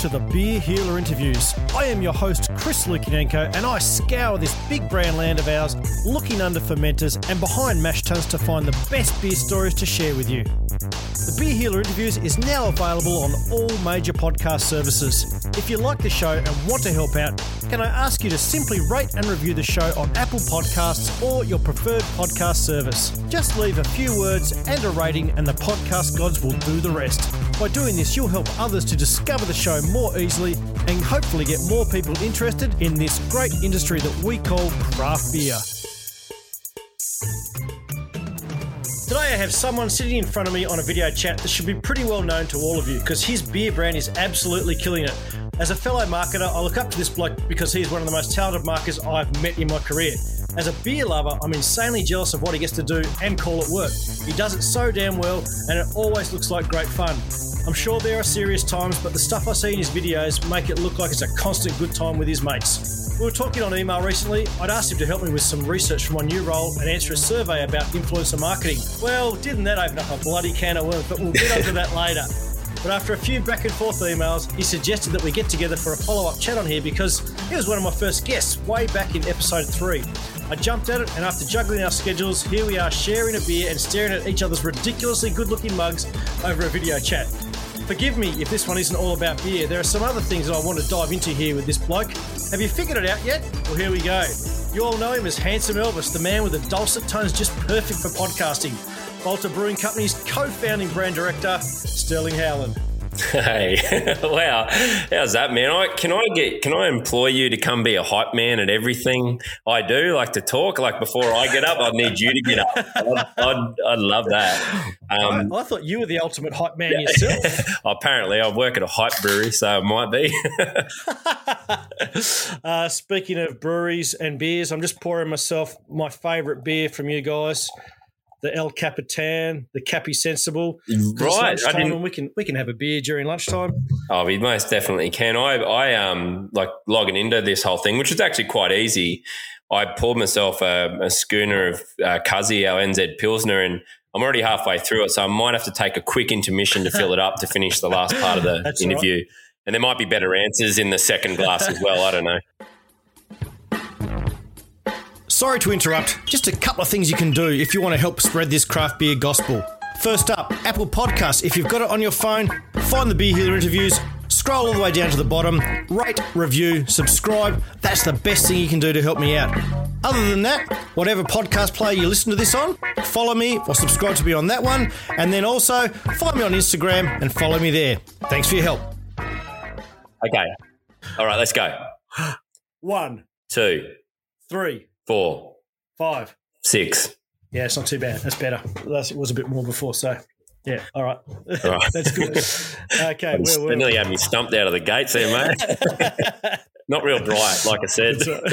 to the Beer Healer Interviews. I am your host, Chris Lukinenko, and I scour this big brand land of ours, looking under fermenters and behind mash tuns to find the best beer stories to share with you. The Beer Healer Interviews is now available on all major podcast services. If you like the show and want to help out, can I ask you to simply rate and review the show on Apple Podcasts or your preferred podcast service? Just leave a few words and a rating and the podcast gods will do the rest. By doing this, you'll help others to discover the show more easily and hopefully get more people interested in this great industry that we call craft beer. Today I have someone sitting in front of me on a video chat that should be pretty well known to all of you because his beer brand is absolutely killing it. As a fellow marketer, I look up to this bloke because he's one of the most talented marketers I've met in my career. As a beer lover, I'm insanely jealous of what he gets to do and call it work. He does it so damn well and it always looks like great fun. I'm sure there are serious times, but the stuff I see in his videos make it look like it's a constant good time with his mates. We were talking on email recently. I'd asked him to help me with some research for my new role and answer a survey about influencer marketing. Well, didn't that open up a bloody can of worms, but we'll get onto that later. But after a few back and forth emails, he suggested that we get together for a follow-up chat on here because he was one of my first guests way back in episode 3. I jumped at it, and after juggling our schedules, here we are sharing a beer and staring at each other's ridiculously good-looking mugs over a video chat. Forgive me if this one isn't all about beer. There are some other things that I want to dive into here with this bloke. Have you figured it out yet? Well, here we go. You all know him as Handsome Elvis, the man with the dulcet tones just perfect for podcasting. Bolter Brewing Company's co-founding brand director, Sterling Howland. Hey, wow, how's that, man? Can I employ you to come be a hype man at everything I do? Like to talk, like before I get up, I need you to get up. I'd love that. I thought you were the ultimate hype man yourself. Apparently, I work at a hype brewery, so it might be. Speaking of breweries and beers, I'm just pouring myself my favourite beer from you guys. The El Capitan, the Cappy Sensible. Right. And we can have a beer during lunchtime. Oh, we most definitely can. I like logging into this whole thing, which is actually quite easy. I poured myself a schooner of Cuzzy, our NZ Pilsner, and I'm already halfway through it, so I might have to take a quick intermission to fill it up to finish the last part of the interview. Right. And there might be better answers in the second glass as well. I don't know. Sorry to interrupt. Just a couple of things you can do if you want to help spread this craft beer gospel. First up, Apple Podcasts. If you've got it on your phone, find the Beer Healer Interviews, scroll all the way down to the bottom, rate, review, subscribe. That's the best thing you can do to help me out. Other than that, whatever podcast player you listen to this on, follow me or subscribe to me on that one. And then also find me on Instagram and follow me there. Thanks for your help. Okay. All right, let's go. 1, 2, 3, 4, 5, 6. Yeah, it's not too bad. That's better. It was a bit more before, so yeah. All right. That's good. Okay. They nearly had me stumped out of the gates there, mate. Not real bright, like I said.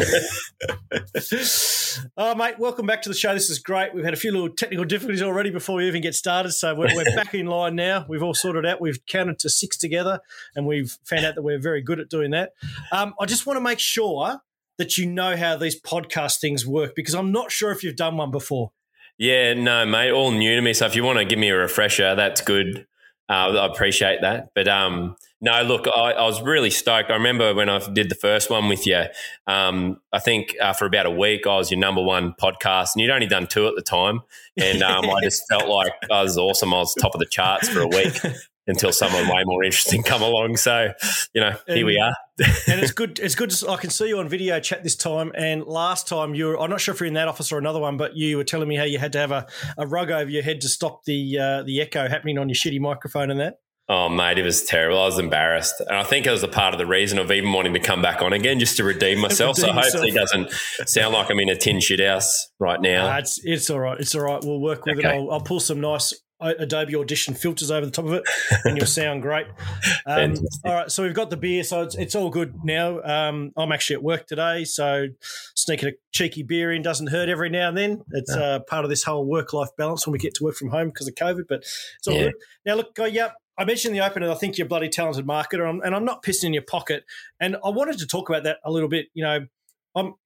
Oh, mate, welcome back to the show. This is great. We've had a few little technical difficulties already before we even get started, so we're back in line now. We've all sorted out. We've counted to 6 together, and we've found out that we're very good at doing that. I just want to make sure that you know how these podcast things work because I'm not sure if you've done one before. Yeah, no, mate, all new to me. So if you want to give me a refresher, that's good. I appreciate that. But no, look, I was really stoked. I remember when I did the first one with you, I think for about a week I was your number one podcast and you'd only done 2 at the time. And I just felt like I was awesome. I was top of the charts for a week until someone way more interesting come along. So, here we are. And it's good. It's good. I can see you on video chat this time. And last time I'm not sure if you're in that office or another one, but you were telling me how you had to have a rug over your head to stop the echo happening on your shitty microphone and that. Oh, mate, it was terrible. I was embarrassed. And I think it was a part of the reason of even wanting to come back on again just to redeem myself. So hopefully it doesn't sound like I'm in a tin shit house right now. It's all right. It's all right. We'll work with it. I'll pull some nice Adobe Audition filters over the top of it and you'll sound great. All right, so we've got the beer, so it's all good now. I'm actually at work today, so sneaking a cheeky beer in doesn't hurt every now and then. It's part of this whole work-life balance when we get to work from home because of COVID, but it's all good. Now, look, I mentioned in the opener, I think you're a bloody talented marketer, and I'm not pissing in your pocket, and I wanted to talk about that a little bit. I'm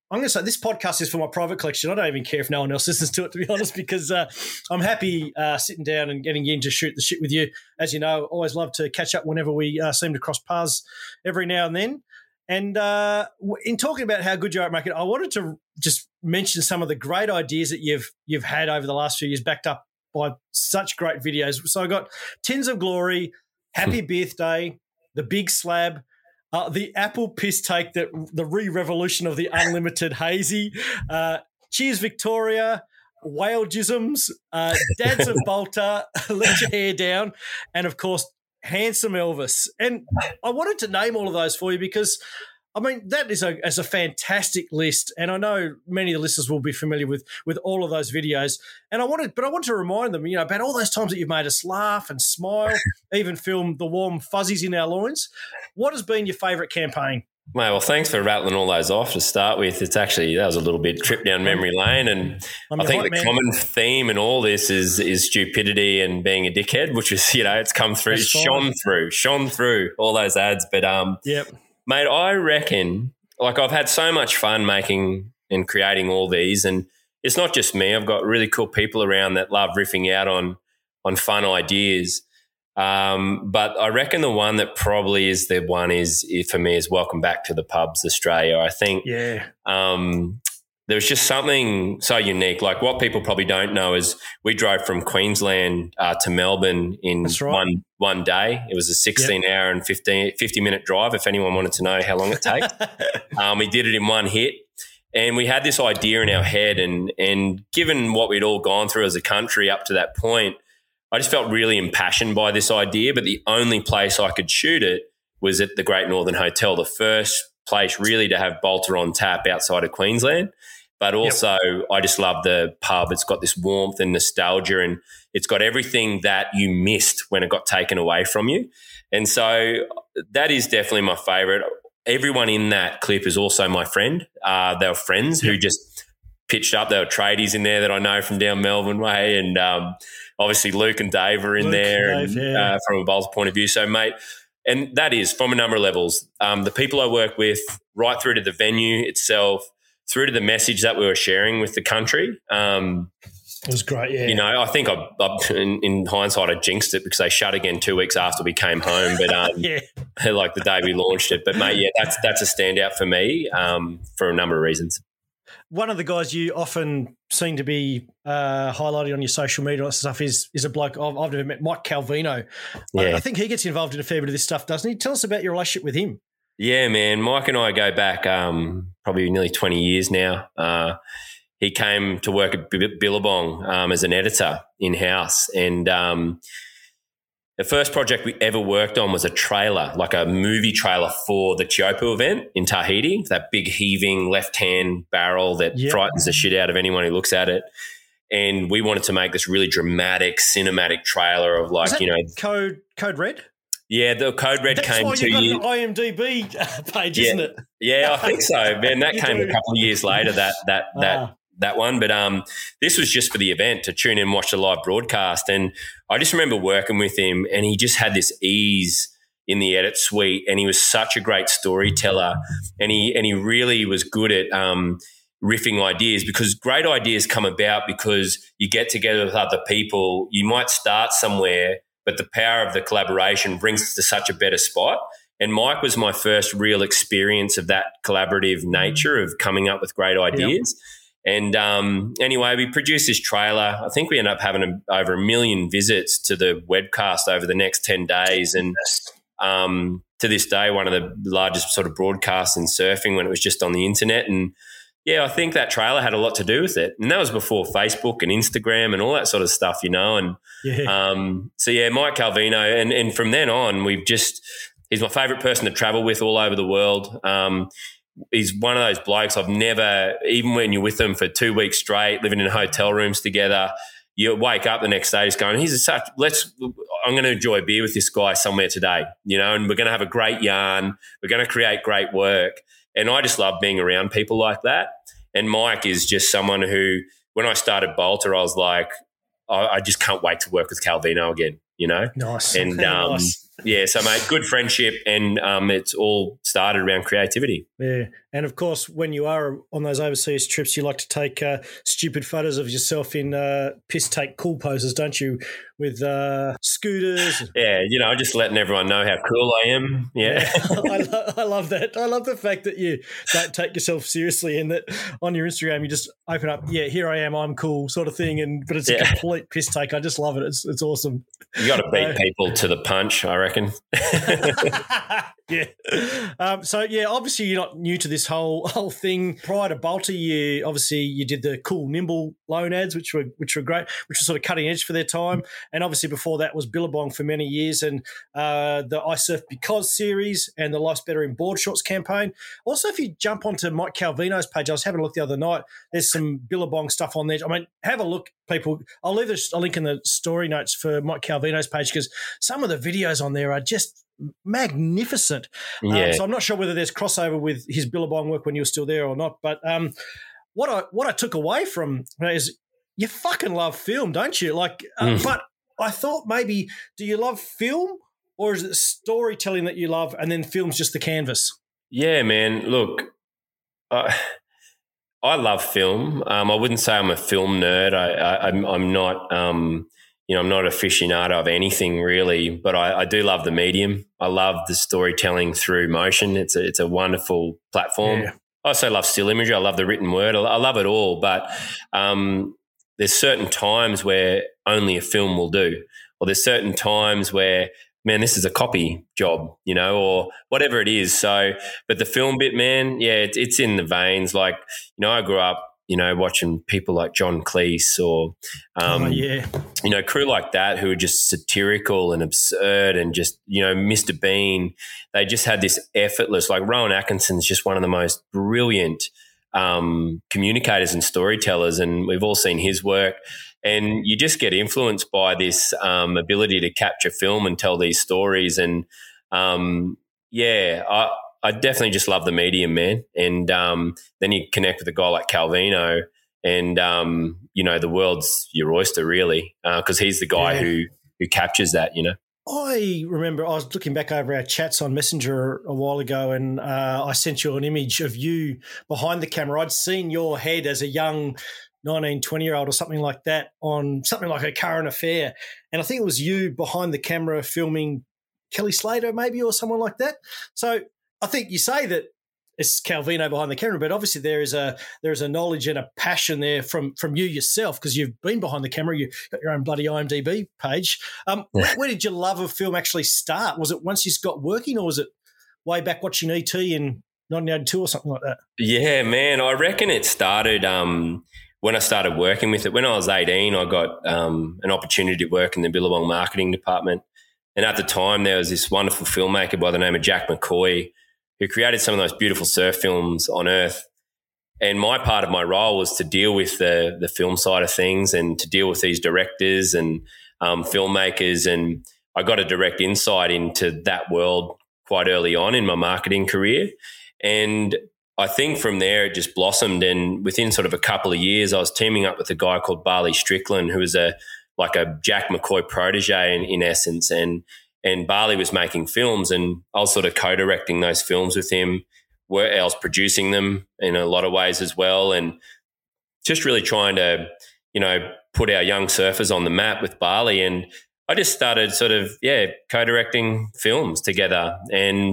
I'm going to say this podcast is for my private collection. I don't even care if no one else listens to it, to be honest, because I'm happy sitting down and getting in to shoot the shit with you. As you know, always love to catch up whenever we seem to cross paths every now and then. And in talking about how good you are at marketing, I wanted to just mention some of the great ideas that you've had over the last few years, backed up by such great videos. So I got Tins of Glory, Happy Birthday, The Big Slab, the apple piss take, that the re-revolution of the unlimited hazy, Cheers Victoria, Whale Jisms, Dads of Bolter, Let Your Hair Down, and of course Handsome Elvis. And I wanted to name all of those for you because, I mean, that is a fantastic list, and I know many of the listeners will be familiar with all of those videos. And I want to remind them, about all those times that you've made us laugh and smile, even filmed the warm fuzzies in our loins. What has been your favourite campaign? Mate, well, thanks for rattling all those off to start with. It's actually, that was a little bit trip down memory lane, and I think the common theme in all this is stupidity and being a dickhead, which is, it's come through, shone through all those ads. But yep. Mate, I reckon, I've had so much fun making and creating all these, and it's not just me. I've got really cool people around that love riffing out on fun ideas. But I reckon the one that probably is the one for me is Welcome Back to the Pubs Australia. I think there's just something so unique. Like, what people probably don't know is we drove from Queensland to Melbourne in one day. It was a 16-hour and 50-minute drive, if anyone wanted to know how long it takes. We did it in one hit. And we had this idea in our head, and given what we'd all gone through as a country up to that point, I just felt really impassioned by this idea, but the only place I could shoot it was at the Great Northern Hotel, the first place really to have Bolter on tap outside of Queensland. But also, I just love the pub. It's got this warmth and nostalgia, and it's got everything that you missed when it got taken away from you. And so that is definitely my favourite. Everyone in that clip is also my friend. They were friends who just pitched up. There were tradies in there that I know from down Melbourne way, and obviously Luke and Dave are in there from a Bolter point of view. So, mate, and that is from a number of levels. The people I work with, right through to the venue itself, through to the message that we were sharing with the country. It was great, yeah. I think in hindsight, I jinxed it because they shut again 2 weeks after we came home. But like the day we launched it. But, mate, that's a standout for me for a number of reasons. One of the guys you often seem to be highlighting on your social media and stuff is a bloke I've never met, Mike Calvino. Yeah. I think he gets involved in a fair bit of this stuff, doesn't he? Tell us about your relationship with him. Yeah, man. Mike and I go back probably nearly 20 years now. He came to work at Billabong as an editor in-house, and the first project we ever worked on was a trailer, like a movie trailer for the Teahupoo event in Tahiti, that big heaving left-hand barrel that frightens the shit out of anyone who looks at it. And we wanted to make this really dramatic, cinematic trailer of Code Red? Yeah, the Code Red came 2 years. That's why you've got an IMDb page, isn't it? Yeah, I think so. Man, that came a couple of years later, that one. But this was just for the event, to tune in and watch the live broadcast. And I just remember working with him, and he just had this ease in the edit suite, and he was such a great storyteller, and he really was good at riffing ideas, because great ideas come about because you get together with other people. You might start somewhere, but the power of the collaboration brings us to such a better spot. And Mike was my first real experience of that collaborative nature of coming up with great ideas. Yep. And anyway, we produced this trailer. I think we ended up having over 1 million visits to the webcast over the next 10 days. And to this day, one of the largest sort of broadcasts in surfing when it was just on the internet. And yeah, I think that trailer had a lot to do with it. And that was before Facebook and Instagram and all that sort of stuff, And so, yeah, Mike Calvino. And from then on, he's my favourite person to travel with all over the world. He's one of those blokes I've never, even when you're with them for 2 weeks straight, living in hotel rooms together, you wake up the next day just going, I'm going to enjoy a beer with this guy somewhere today, and we're going to have a great yarn. We're going to create great work. And I just love being around people like that. And Mike is just someone who, when I started Bolter, I was like, I just can't wait to work with Calvino again, Nice. And nice. Yeah, so, mate, good friendship, and it's all started around creativity. Yeah. And of course, when you are on those overseas trips, you like to take stupid photos of yourself in piss take cool poses, don't you? With scooters. Yeah, just letting everyone know how cool I am. Yeah. I love that. I love the fact that you don't take yourself seriously and that on your Instagram you just open up, here I am, I'm cool sort of thing. But it's a complete piss take. I just love it. It's awesome. You got to beat people to the punch, I reckon. Yeah. Obviously you're not new to this whole thing. Prior to Balti, you did the cool Nimble loan ads, which were great, which were sort of cutting edge for their time. And obviously before that was Billabong for many years, and the I Surf Because series and the Life's Better in Board Shorts campaign. Also, if you jump onto Mike Calvino's page, I was having a look the other night, there's some Billabong stuff on there. I mean, have a look, people. I'll leave a link in the story notes for Mike Calvino's page because some of the videos on there are just magnificent. Yeah. So I'm not sure whether there's crossover with his Billabong work when you were still there or not. But what I took away from is you fucking love film, don't you? But I thought maybe, do you love film or is it storytelling that you love and then film's just the canvas? Yeah, man. Look, I love film. I wouldn't say I'm a film nerd. I'm not. I'm not an aficionado of anything really, but I do love the medium. I love the storytelling through motion. It's a wonderful platform. Yeah. I also love still imagery. I love the written word. I love it all. But there's certain times where only a film will do, or there's certain times where, man, this is a copy job, or whatever it is. So, but the film bit, man, yeah, it's in the veins. Like, I grew up, watching people like John Cleese or, crew like that who are just satirical and absurd and just, Mr. Bean. They just had this effortless, like Rowan Atkinson's just one of the most brilliant communicators and storytellers, and we've all seen his work. And you just get influenced by this ability to capture film and tell these stories. And I definitely just love the medium, man. And then you connect with a guy like Calvino, and the world's your oyster, really, because he's the guy who captures that. I remember I was looking back over our chats on Messenger a while ago, and I sent you an image of you behind the camera. I'd seen your head as a young 19, 20-year-old or something like that on something like A Current Affair, and I think it was you behind the camera filming Kelly Slater maybe or someone like that. So I think you say that it's Calvino behind the camera, but obviously there is a knowledge and a passion there from you yourself because you've been behind the camera. You've got your own bloody IMDb page. Where did your love of film actually start? Was it once you got working, or was it way back watching E.T. in 1982 or something like that? Yeah, man, I reckon it started when I started working with it. When I was 18, I got an opportunity to work in the Billabong marketing department. And at the time, there was this wonderful filmmaker by the name of Jack McCoy who created some of the most beautiful surf films on earth. And my part of my role was to deal with the film side of things and to deal with these directors and filmmakers. And I got a direct insight into that world quite early on in my marketing career. And I think from there it just blossomed. And within sort of a couple of years, I was teaming up with a guy called Barley Strickland, who was like a Jack McCoy protege in essence. And Barley was making films, and I was sort of co-directing those films with him. I was producing them in a lot of ways as well, and just really trying to, put our young surfers on the map with Barley. And I just started sort of, co-directing films together. And,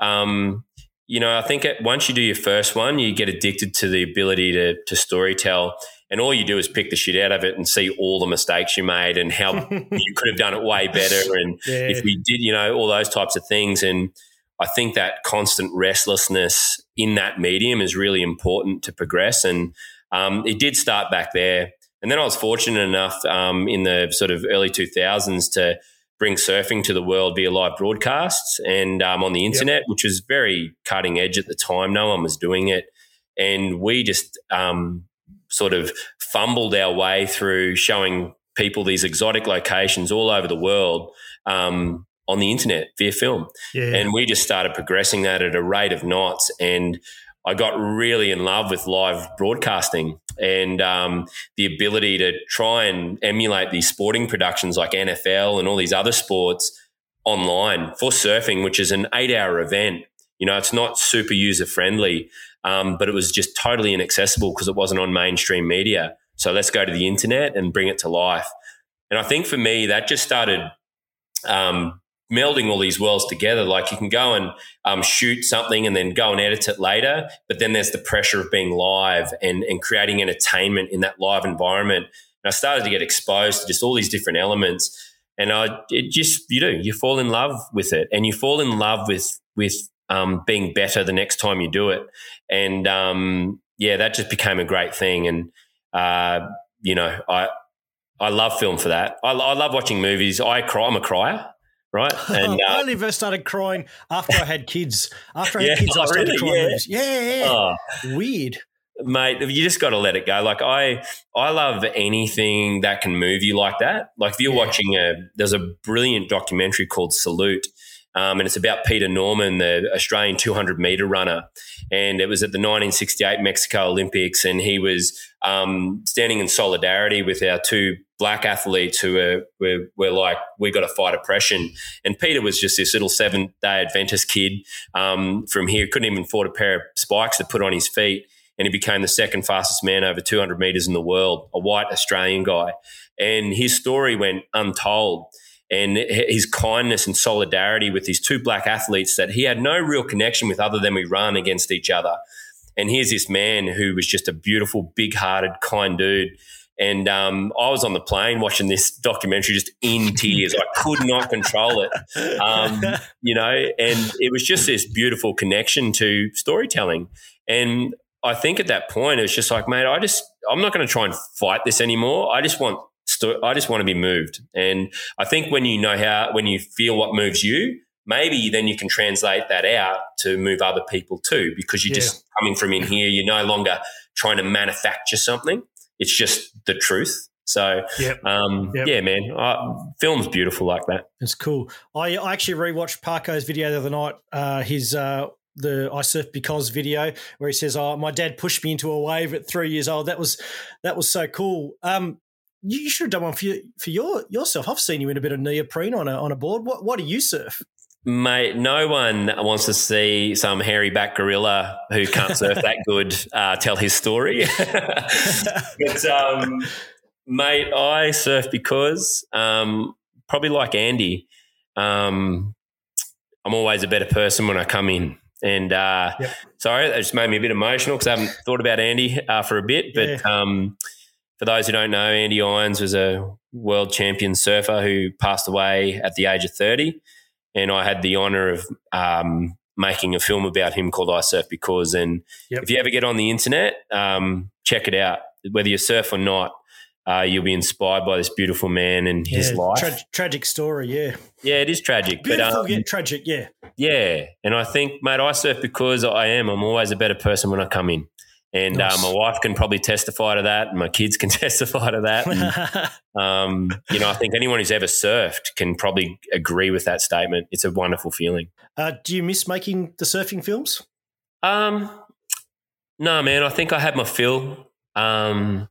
I think once you do your first one, you get addicted to the ability to storytell. And all you do is pick the shit out of it and see all the mistakes you made and how you could have done it way better. And if we did, all those types of things. And I think that constant restlessness in that medium is really important to progress. And it did start back there. And then I was fortunate enough in the sort of early 2000s to bring surfing to the world via live broadcasts and on the internet, which was very cutting edge at the time. No one was doing it. And we just sort of fumbled our way through showing people these exotic locations all over the world on the internet via film. Yeah. And we just started progressing that at a rate of knots. And I got really in love with live broadcasting and the ability to try and emulate these sporting productions like NFL and all these other sports online for surfing, which is an 8-hour event You know, it's not super user friendly, but it was just totally inaccessible because it wasn't on mainstream media. So let's go to the internet and bring it to life. And I think for me, that just started melding all these worlds together. Like you can go and shoot something and then go and edit it later, but then there's the pressure of being live and creating entertainment in that live environment. And I started to get exposed to just all these different elements. And you fall in love with it, and you fall in love with being better the next time you do it. And that just became a great thing. And I love film for that. I love watching movies. I cry. I'm a crier, right? And I only first started crying after I had kids. After I had kids, I started crying. Movies. Yeah. Oh. Weird. Mate, you just got to let it go. Like I love anything that can move you like that. Like if you're watching there's a brilliant documentary called Salute, and it's about Peter Norman, the Australian 200-meter runner. And it was at the 1968 Mexico Olympics, and he was standing in solidarity with our two black athletes who were like, we got to fight oppression. And Peter was just this little Seventh-day Adventist kid from here, couldn't even afford a pair of spikes to put on his feet. And he became the second fastest man over 200 meters in the world, a white Australian guy. And his story went untold. And his kindness and solidarity with these two black athletes that he had no real connection with other than we run against each other. And here's this man who was just a beautiful, big-hearted, kind dude. And I was on the plane watching this documentary just in tears. I could not control it, and it was just this beautiful connection to storytelling. And I think at that point, it was just like, mate, I'm not going to try and fight this anymore. I just want to be moved. And I think when you feel what moves you, maybe then you can translate that out to move other people too, because you're just coming from in here. You're no longer trying to manufacture something. It's just the truth. So, man, film's beautiful like that. It's cool. I actually rewatched Parko's video the other night, the I Surf Because video, where he says, my dad pushed me into a wave at 3 years old. That was so cool. You should have done one for yourself. I've seen you in a bit of neoprene on a board. What do you surf? Mate, no one wants to see some hairy back gorilla who can't surf that good tell his story. But, mate, I surf because probably like Andy, I'm always a better person when I come in. And sorry, that just made me a bit emotional because I haven't thought about Andy for a bit. But for those who don't know, Andy Irons was a world champion surfer who passed away at the age of 30. And I had the honour of making a film about him called I Surf Because. And if you ever get on the internet, check it out. Whether you surf or not, you'll be inspired by this beautiful man and his life. Tragic story, yeah. Yeah, it is tragic. Beautiful yet tragic, yeah. Yeah, and I think, mate, I surf because I'm always a better person when I come in. And nice. My wife can probably testify to that, and my kids can testify to that. And, I think anyone who's ever surfed can probably agree with that statement. It's a wonderful feeling. Do you miss making the surfing films? No, man. I think I had my fill. Like,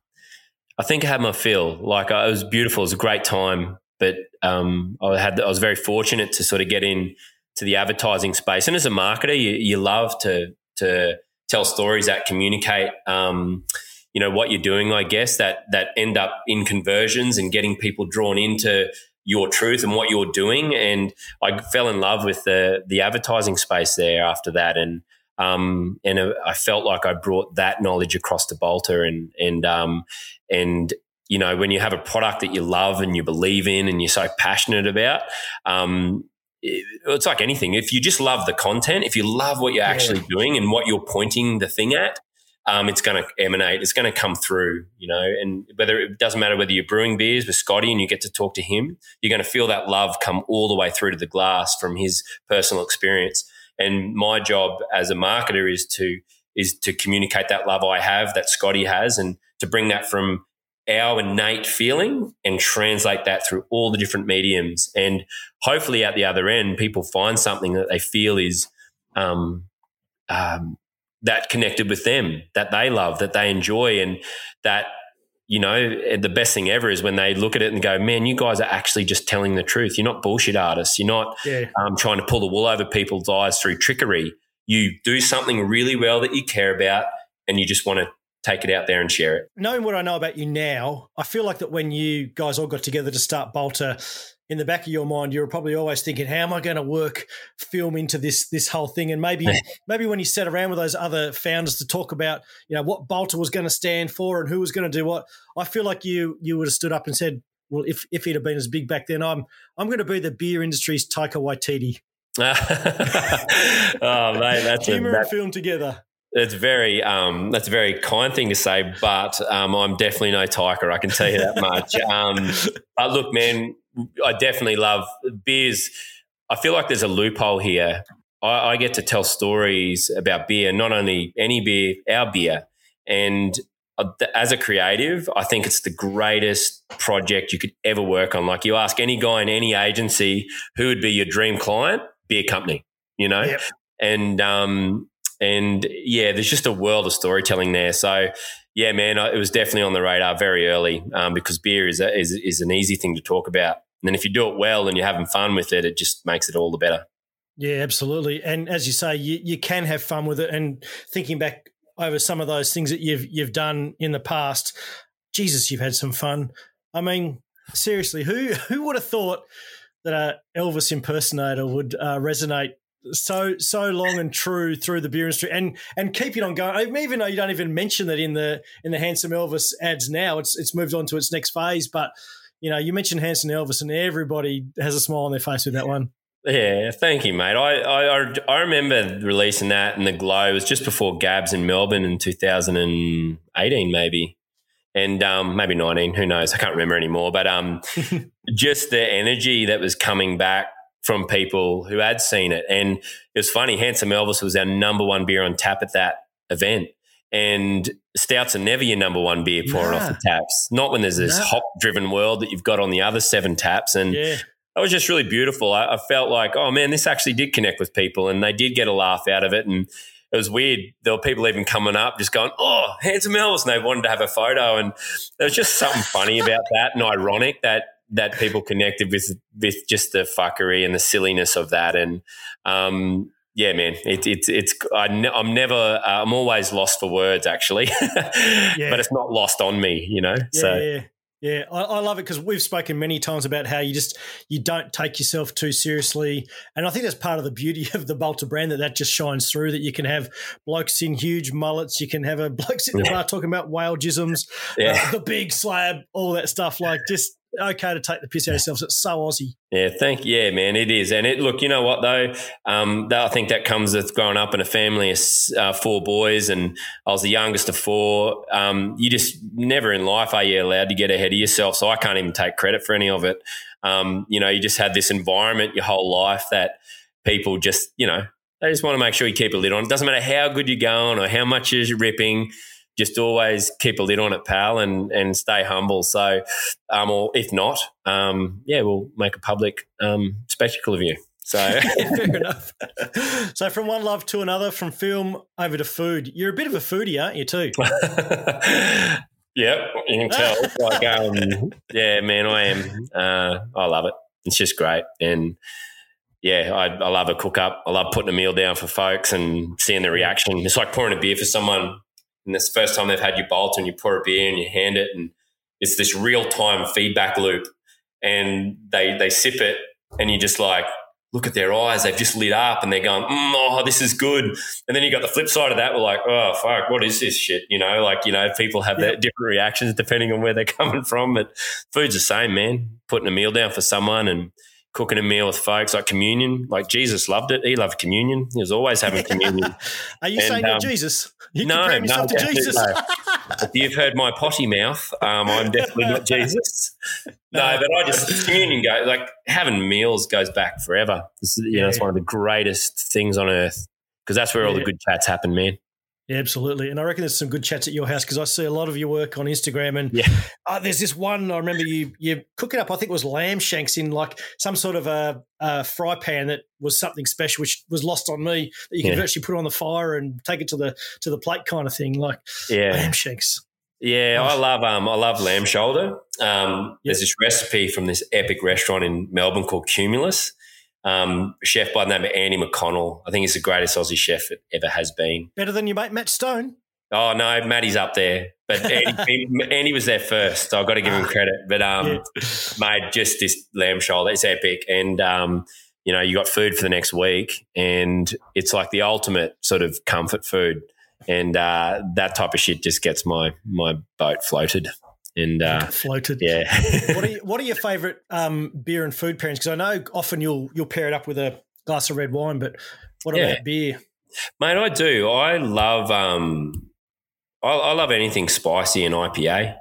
it was beautiful. It was a great time. But I was very fortunate to sort of get in to the advertising space. And as a marketer, you love to tell stories that communicate, what you're doing, I guess, that end up in conversions and getting people drawn into your truth and what you're doing. And I fell in love with the advertising space there after that. And I felt like I brought that knowledge across to Bolter and when you have a product that you love and you believe in and you're so passionate about, it's like anything. If you just love the content, if you love what you're actually doing and what you're pointing the thing at, it's going to emanate. It's going to come through, and it doesn't matter whether you're brewing beers with Scotty and you get to talk to him, you're going to feel that love come all the way through to the glass from his personal experience. And my job as a marketer is to communicate that love I have, that Scotty has, and to bring that from our innate feeling and translate that through all the different mediums. And hopefully at the other end, people find something that they feel is that connected with them, that they love, that they enjoy, and that, the best thing ever is when they look at it and go, man, you guys are actually just telling the truth. You're not bullshit artists. You're not trying to pull the wool over people's eyes through trickery. you do something really well that you care about and you just want to take it out there and share it. Knowing what I know about you now, I feel like that when you guys all got together to start Bolter, in the back of your mind, you were probably always thinking, how am I going to work film into this whole thing? And maybe when you sat around with those other founders to talk about, what Bolter was going to stand for and who was going to do what, I feel like you would have stood up and said, well, if he'd have been as big back then, I'm going to be the beer industry's Taika Waititi. Oh, mate, that's humor and film together. That's a very kind thing to say, but I'm definitely no Taika, I can tell you that much. But look, man, I definitely love beers. I feel like there's a loophole here. I get to tell stories about beer, not only any beer, our beer. And as a creative, I think it's the greatest project you could ever work on. Like, you ask any guy in any agency who would be your dream client, beer company, Yep. And yeah, there's just a world of storytelling there. So yeah, man, it was definitely on the radar very early because beer is an easy thing to talk about. And then if you do it well and you're having fun with it, it just makes it all the better. Yeah, absolutely. And as you say, you can have fun with it. And thinking back over some of those things that you've done in the past, Jesus, you've had some fun. I mean, seriously, who would have thought that a Elvis impersonator would resonate so long and true through the beer industry and keep it on going? Even though you don't even mention that in the Handsome Elvis ads now, it's moved on to its next phase. But you mentioned Handsome Elvis, and everybody has a smile on their face with that one. Yeah, thank you, mate. I remember releasing that in the Glow. It was just before Gabs in Melbourne in 2018, maybe. And maybe 19, who knows? I can't remember anymore. But just the energy that was coming back from people who had seen it. And it was funny, Handsome Elvis was our number one beer on tap at that event. And stouts are never your number one beer pouring off the taps, not when there's this hop-driven world that you've got on the other 7 taps. And that was just really beautiful. I felt like, oh, man, this actually did connect with people, and they did get a laugh out of it. And it was weird. There were people even coming up just going, oh, Handsome Elvis, and they wanted to have a photo. And there was just something funny about that and ironic that people connected with just the fuckery and the silliness of that. And yeah, man, I'm always lost for words, actually, but it's not lost on me, Yeah, I love it because we've spoken many times about how you don't take yourself too seriously. And I think that's part of the beauty of the Bolter brand, that just shines through, that you can have blokes in huge mullets, you can have a bloke sitting in the bar talking about whale jisms, the big slab, all that stuff, like just okay to take the piss out of yourselves. It's so Aussie. Yeah, man, it is. And look, you know what though? I think that comes with growing up in a family of 4 boys, and I was the youngest of 4. You just never in life are you allowed to get ahead of yourself. So I can't even take credit for any of it. You just had this environment your whole life that people just, they just want to make sure you keep a lid on. It doesn't matter how good you're going or how much you're ripping. Just always keep a lid on it, pal, and stay humble. So, or if not, we'll make a public spectacle of you. So fair enough. So from one love to another, from film over to food. You're a bit of a foodie, aren't you, too? Yep, you can tell. Yeah, man, I am. I love it. It's just great. And yeah, I love a cook up. I love putting a meal down for folks and seeing the reaction. It's like pouring a beer for someone. And it's the first time they've had you bolt, and you pour a beer and you hand it, and it's this real-time feedback loop. And they sip it, and you just like look at their eyes. They've just lit up, and they're going, this is good. And then you got the flip side of that. We're like, oh, fuck, what is this shit? People have their different reactions depending on where they're coming from. But food's the same, man. Putting a meal down for someone and cooking a meal with folks, like communion. Like Jesus loved it. He loved communion. He was always having communion. Are you saying you're Jesus? You no, compare yourself to Jesus. No. If you've heard my potty mouth, I'm definitely not Jesus. No, but communion goes, like having meals goes back forever. It's one of the greatest things on earth, because that's where all the good chats happen, man. Yeah, absolutely. And I reckon there's some good chats at your house, because I see a lot of your work on Instagram. And there's this one, I remember you cooking up, I think it was lamb shanks in like some sort of a fry pan that was something special, which was lost on me, that you could actually put on the fire and take it to the plate kind of thing, like lamb shanks. Yeah, I love lamb shoulder. There's this recipe from this epic restaurant in Melbourne called Cumulus. chef by the name of Andy McConnell. I think he's the greatest Aussie chef that ever has been. Better than your mate Matt Stone? Oh, no, Matty's up there. But Andy was there first, so I've got to give him credit. But, mate, just this lamb shoulder, it's epic. And, you got food for the next week, and it's like the ultimate sort of comfort food. And that type of shit just gets my boat floated. And floated. Yeah. What are your favourite beer and food pairings? Because I know often you'll pair it up with a glass of red wine, but what about beer? Mate, I do. I love I love anything spicy and IPA.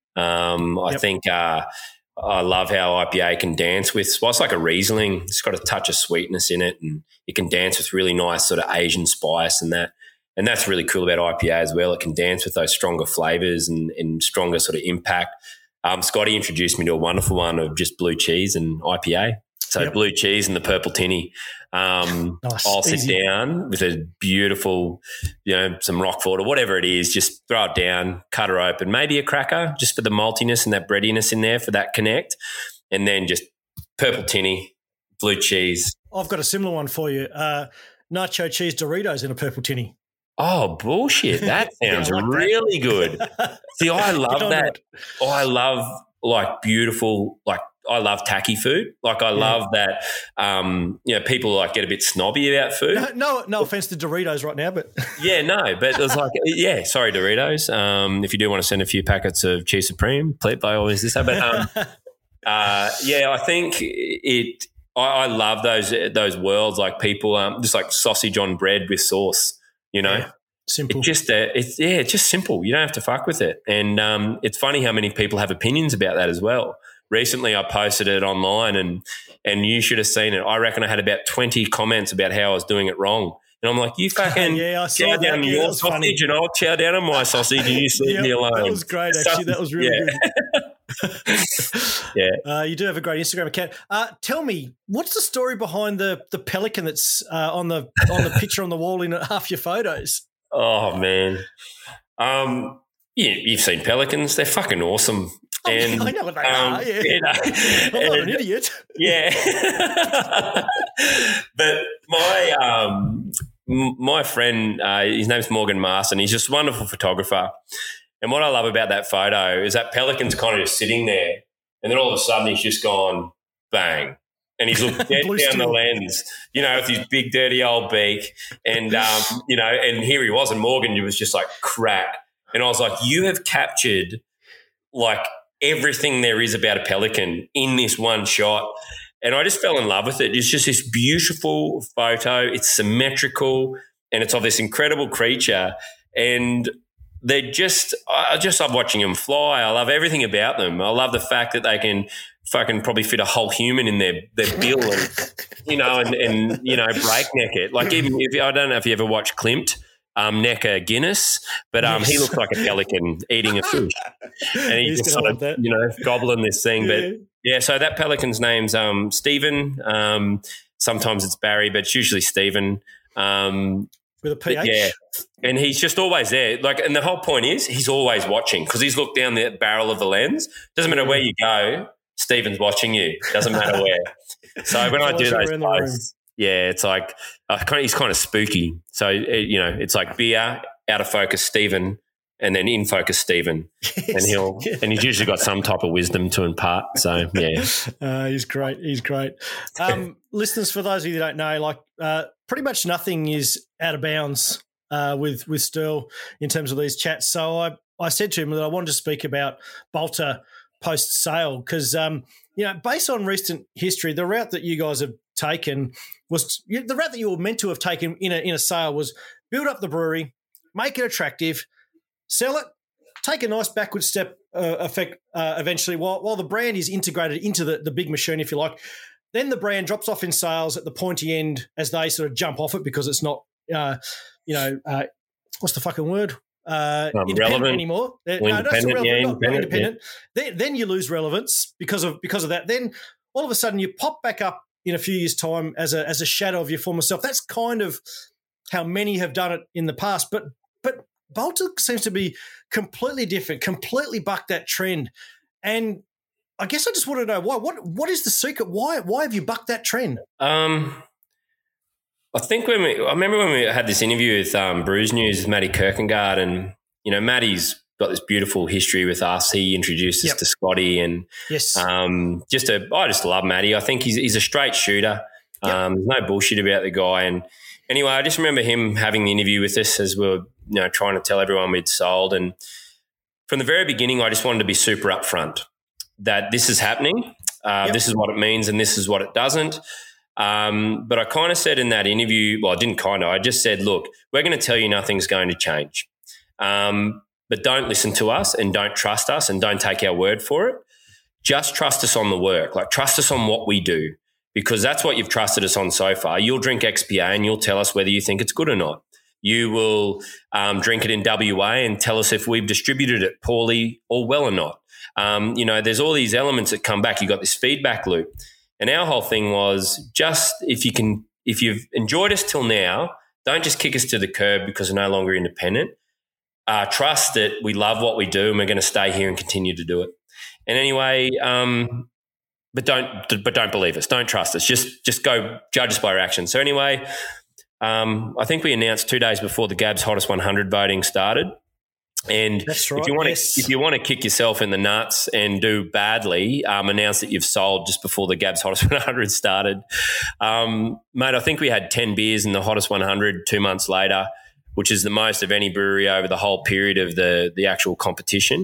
I think I love how IPA can dance with. Well, it's like a Riesling. It's got a touch of sweetness in it, and it can dance with really nice sort of Asian spice and that. And that's really cool about IPA as well. It can dance with those stronger flavours and stronger sort of impact. Scotty introduced me to a wonderful one of just blue cheese and IPA. So blue cheese and the purple tinny. Nice, I'll sit down with a beautiful, some Rockford or whatever it is, just throw it down, cut her open, maybe a cracker just for the maltiness and that breadiness in there for that connect, and then just purple tinny, blue cheese. I've got a similar one for you. Nacho cheese Doritos in a purple tinny. Oh, bullshit. That sounds really good. See, I love that. I love beautiful, I love tacky food. I love that, people get a bit snobby about food. No offense to Doritos right now, but. Yeah, no, but it was sorry, Doritos. If you do want to send a few packets of Cheese Supreme, please by all means, but I think I love those worlds, like people, just like sausage on bread with sauce, Simple. It's just simple. You don't have to fuck with it. And it's funny how many people have opinions about that as well. Recently, I posted it online, and you should have seen it. I reckon I had about 20 comments about how I was doing it wrong. And I'm like, you fucking chow down on your sausage funny. And I'll chow down on my sausage and you leave me alone. That was great, actually. That was really good. You do have a great Instagram account. Tell me, what's the story behind the pelican that's on the picture on the wall in half your photos? Oh, man. You've seen pelicans. They're fucking awesome. And, I know what they are. Yeah. I'm not an idiot. Yeah. But my friend, his name's Morgan Marston. He's just a wonderful photographer. And what I love about that photo is that pelican's kind of just sitting there, and then all of a sudden he's just gone bang. And he's looked dead down the lens, with his big dirty old beak. And, and here he was, and Morgan was just like crack. And I was like, you have captured everything there is about a pelican in this one shot. And I just fell in love with it. It's just this beautiful photo. It's symmetrical, and it's of this incredible creature. And I just love watching them fly. I love everything about them. I love the fact that they can fucking probably fit a whole human in their bill and breakneck it. Even if, I don't know if you ever watched Klimt. Necker Guinness, but he looks like a pelican eating a fish, and he's just sort of gobbling this thing. But so that pelican's name's Stephen. Sometimes it's Barry, but it's usually Stephen. With a PH. Yeah, and he's just always there. And the whole point is he's always watching because he's looked down the barrel of the lens. Doesn't matter where you go, Stephen's watching you. Doesn't matter where. So when I do those posts. Yeah, it's like he's kind of spooky. So, it's like beer, out of focus Stephen, and then in focus Stephen. Yes. And he's usually got some type of wisdom to impart. So, yeah. He's great. He's great. Listeners, for those of you that don't know, pretty much nothing is out of bounds with Sterl in terms of these chats. So I said to him that I wanted to speak about Balter post-sale because, based on recent history, the route that you guys have taken was the route that you were meant to have taken in a sale was build up the brewery, make it attractive, sell it, take a nice backward step effect eventually while the brand is integrated into the big machine, if you like. Then the brand drops off in sales at the pointy end as they sort of jump off it because it's not, what's the fucking word? Independent anymore. Independent. Then you lose relevance because of that. Then all of a sudden you pop back up in a few years' time as a shadow of your former self. That's kind of how many have done it in the past. But Balter seems to be completely different, completely bucked that trend. And I guess I just want to know why. What is the secret? Why have you bucked that trend? I think I remember when we had this interview with Brews News with Matty Kirkengard, and Matty's got this beautiful history with us. He introduced us to Scotty, and yes, I just love Matty. I think he's a straight shooter. There's no bullshit about the guy. And anyway, I just remember him having the interview with us as we were trying to tell everyone we'd sold. And from the very beginning, I just wanted to be super upfront that this is happening. This is what it means, and this is what it doesn't. But I kind of said in that interview, well, I didn't kind of, I just said, look, we're going to tell you nothing's going to change. But don't listen to us and don't trust us and don't take our word for it. Just trust us on the work. Like, trust us on what we do, because that's what you've trusted us on so far. You'll drink XPA and you'll tell us whether you think it's good or not. You will drink it in WA and tell us if we've distributed it poorly or well or not. There's all these elements that come back. You've got this feedback loop. And our whole thing was, just if you've enjoyed us till now, don't just kick us to the curb because we're no longer independent. Trust that we love what we do and we're going to stay here and continue to do it. And anyway, but don't believe us. Don't trust us. Just go judge us by our actions. So anyway, I think we announced 2 days before the Gabs Hottest 100 voting started. And that's right, if you want to kick yourself in the nuts and do badly, announce that you've sold just before the Gabs Hottest 100 started. Mate, I think we had 10 beers in the Hottest 100 2 months later, which is the most of any brewery over the whole period of the actual competition.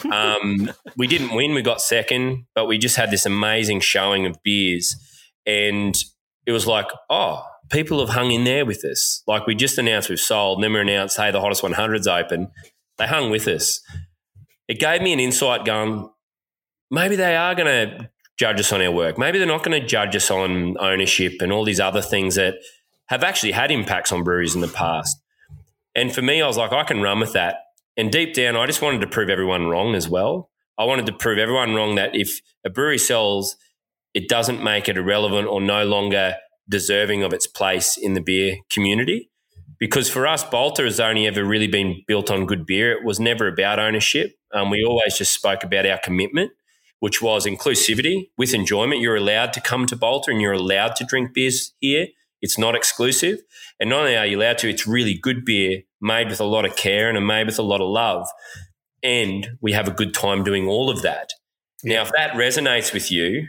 We didn't win. We got second, but we just had this amazing showing of beers. And it was like, oh, people have hung in there with us. Like, we just announced we've sold, and then we announced, hey, the Hottest 100's open. They hung with us. It gave me an insight going, maybe they are going to judge us on our work. Maybe they're not going to judge us on ownership and all these other things that have actually had impacts on breweries in the past. And for me, I was like, I can run with that. And deep down, I just wanted to prove everyone wrong as well. I wanted to prove everyone wrong that if a brewery sells, it doesn't make it irrelevant or no longer deserving of its place in the beer community. Because for us, Bolter has only ever really been built on good beer. It was never about ownership. We always just spoke about our commitment, which was inclusivity with enjoyment. You're allowed to come to Bolter and you're allowed to drink beers here. It's not exclusive. And not only are you allowed to, it's really good beer made with a lot of care and made with a lot of love. And we have a good time doing all of that. Now, if that resonates with you,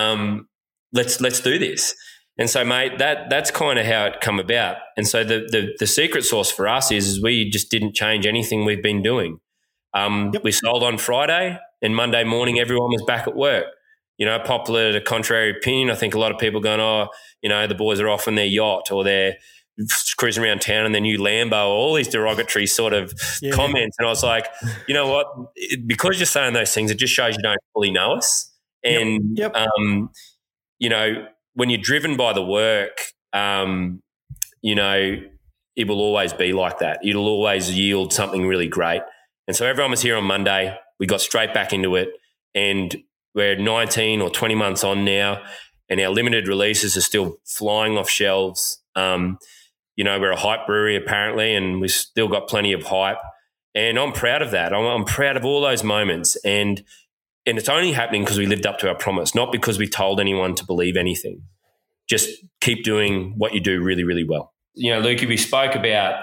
let's do this. And so, mate, that's kind of how it come about. And so the secret sauce for us is we just didn't change anything we've been doing. We sold on Friday, and Monday morning everyone was back at work. Popular to contrary opinion, I think a lot of people going, the boys are off on their yacht or they're cruising around town in their new Lambo, all these derogatory sort of comments. And I was like, you know what? Because you're saying those things, it just shows you don't fully know us. And, when you're driven by the work, it will always be like that. It'll always yield something really great. And so everyone was here on Monday. We got straight back into it, and we're 19 or 20 months on now, and our limited releases are still flying off shelves. We're a hype brewery apparently, and we've still got plenty of hype. And I'm proud of that. I'm proud of all those moments. And it's only happening because we lived up to our promise, not because we told anyone to believe anything. Just keep doing what you do really, really well. Lukey, we spoke about,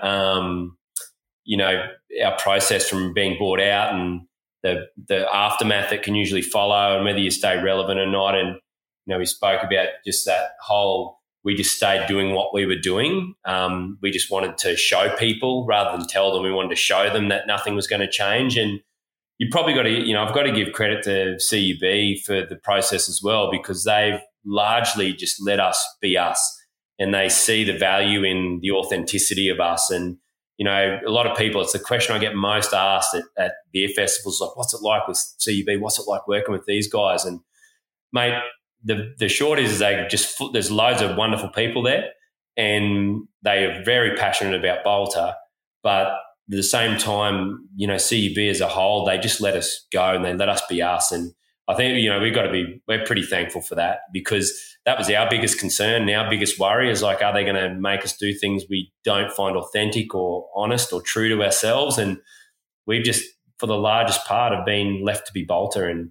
our process from being bought out and the aftermath that can usually follow and whether you stay relevant or not. And, we spoke about just that whole, we just stayed doing what we were doing. We just wanted to show people rather than tell them. We wanted to show them that nothing was going to change. And you probably got to, I've got to give credit to CUB for the process as well, because they've largely just let us be us, and they see the value in the authenticity of us. And, a lot of people, it's the question I get most asked at beer festivals, like, what's it like with CUB? What's it like working with these guys? And, mate, the short is there's loads of wonderful people there, and they are very passionate about Bolter, but at the same time, CUB as a whole, they just let us go and they let us be us. And I think, we're pretty thankful for that, because that was our biggest concern and our biggest worry is like, are they going to make us do things we don't find authentic or honest or true to ourselves? And we've just, for the largest part, have been left to be Bolter. And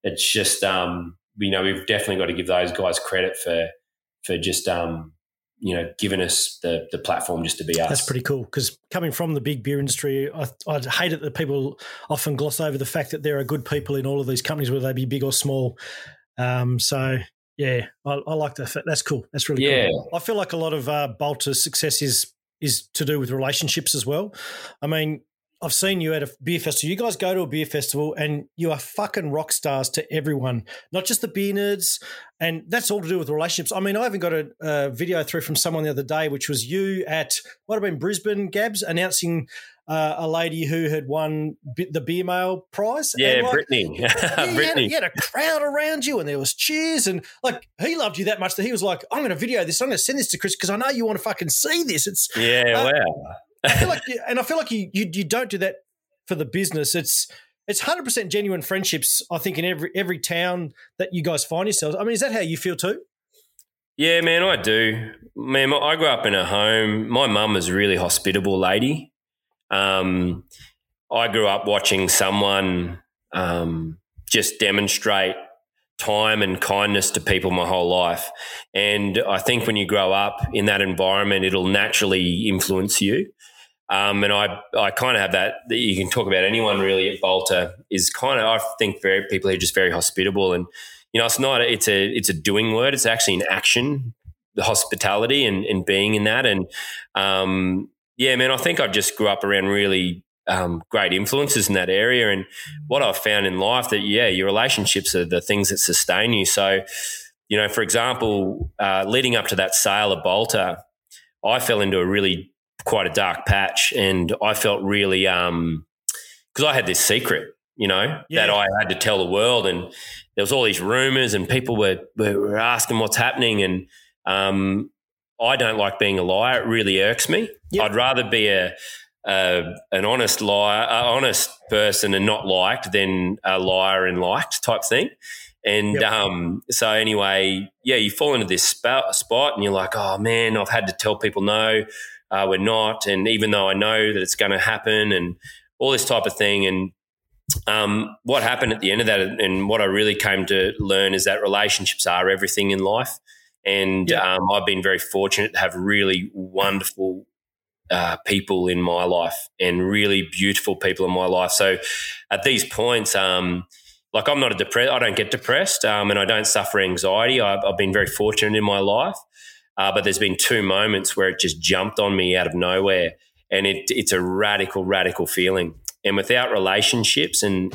it's just, we've definitely got to give those guys credit for just, giving us the platform just to be us. That's pretty cool, because coming from the big beer industry, I'd hate it that people often gloss over the fact that there are good people in all of these companies, whether they be big or small. So, yeah, I like that. That's cool. That's really cool. I feel like a lot of Bolter's success is to do with relationships as well. I mean, I've seen you at a beer festival. You guys go to a beer festival and you are fucking rock stars to everyone, not just the beer nerds. And that's all to do with relationships. I mean, I even got a video through from someone the other day, which was you at, what have been Brisbane, Gabs, announcing a lady who had won the Beer Mail prize. Yeah, Brittany. Brittany. You had a crowd around you and there was cheers, and like he loved you that much that he was like, I'm going to video this. I'm going to send this to Chris because I know you want to fucking see this. It's wow. I feel like you don't do that for the business. It's 100% genuine friendships, I think, in every town that you guys find yourselves. I mean, is that how you feel too? Yeah, man, I do. Man, I grew up in a home. My mum was a really hospitable lady. I grew up watching someone just demonstrate time and kindness to people my whole life. And I think when you grow up in that environment, it'll naturally influence you. And I kind of have that you can talk about anyone really at Bolter is kind of, I think, people who are just very hospitable. And, it's a doing word. It's actually an action, the hospitality and being in that. And, man, I think I've just grew up around really great influences in that area. And what I've found in life that, your relationships are the things that sustain you. So, for example, leading up to that sale of Bolter, I fell into quite a dark patch, and I felt really because I had this secret, that I had to tell the world, and there was all these rumors and people were asking what's happening, and I don't like being a liar. It really irks me. Yep. I'd rather be an honest liar, honest person and not liked than a liar and liked type thing. And so anyway, you fall into this spot and you're like, oh man, I've had to tell people no, we're not. And even though I know that it's going to happen and all this type of thing. And what happened at the end of that, and what I really came to learn, is that relationships are everything in life. And I've been very fortunate to have really wonderful people in my life and really beautiful people in my life. So at these points, I'm not I don't get depressed and I don't suffer anxiety. I've been very fortunate in my life. But there's been 2 moments where it just jumped on me out of nowhere, and it's a radical, radical feeling. And without relationships and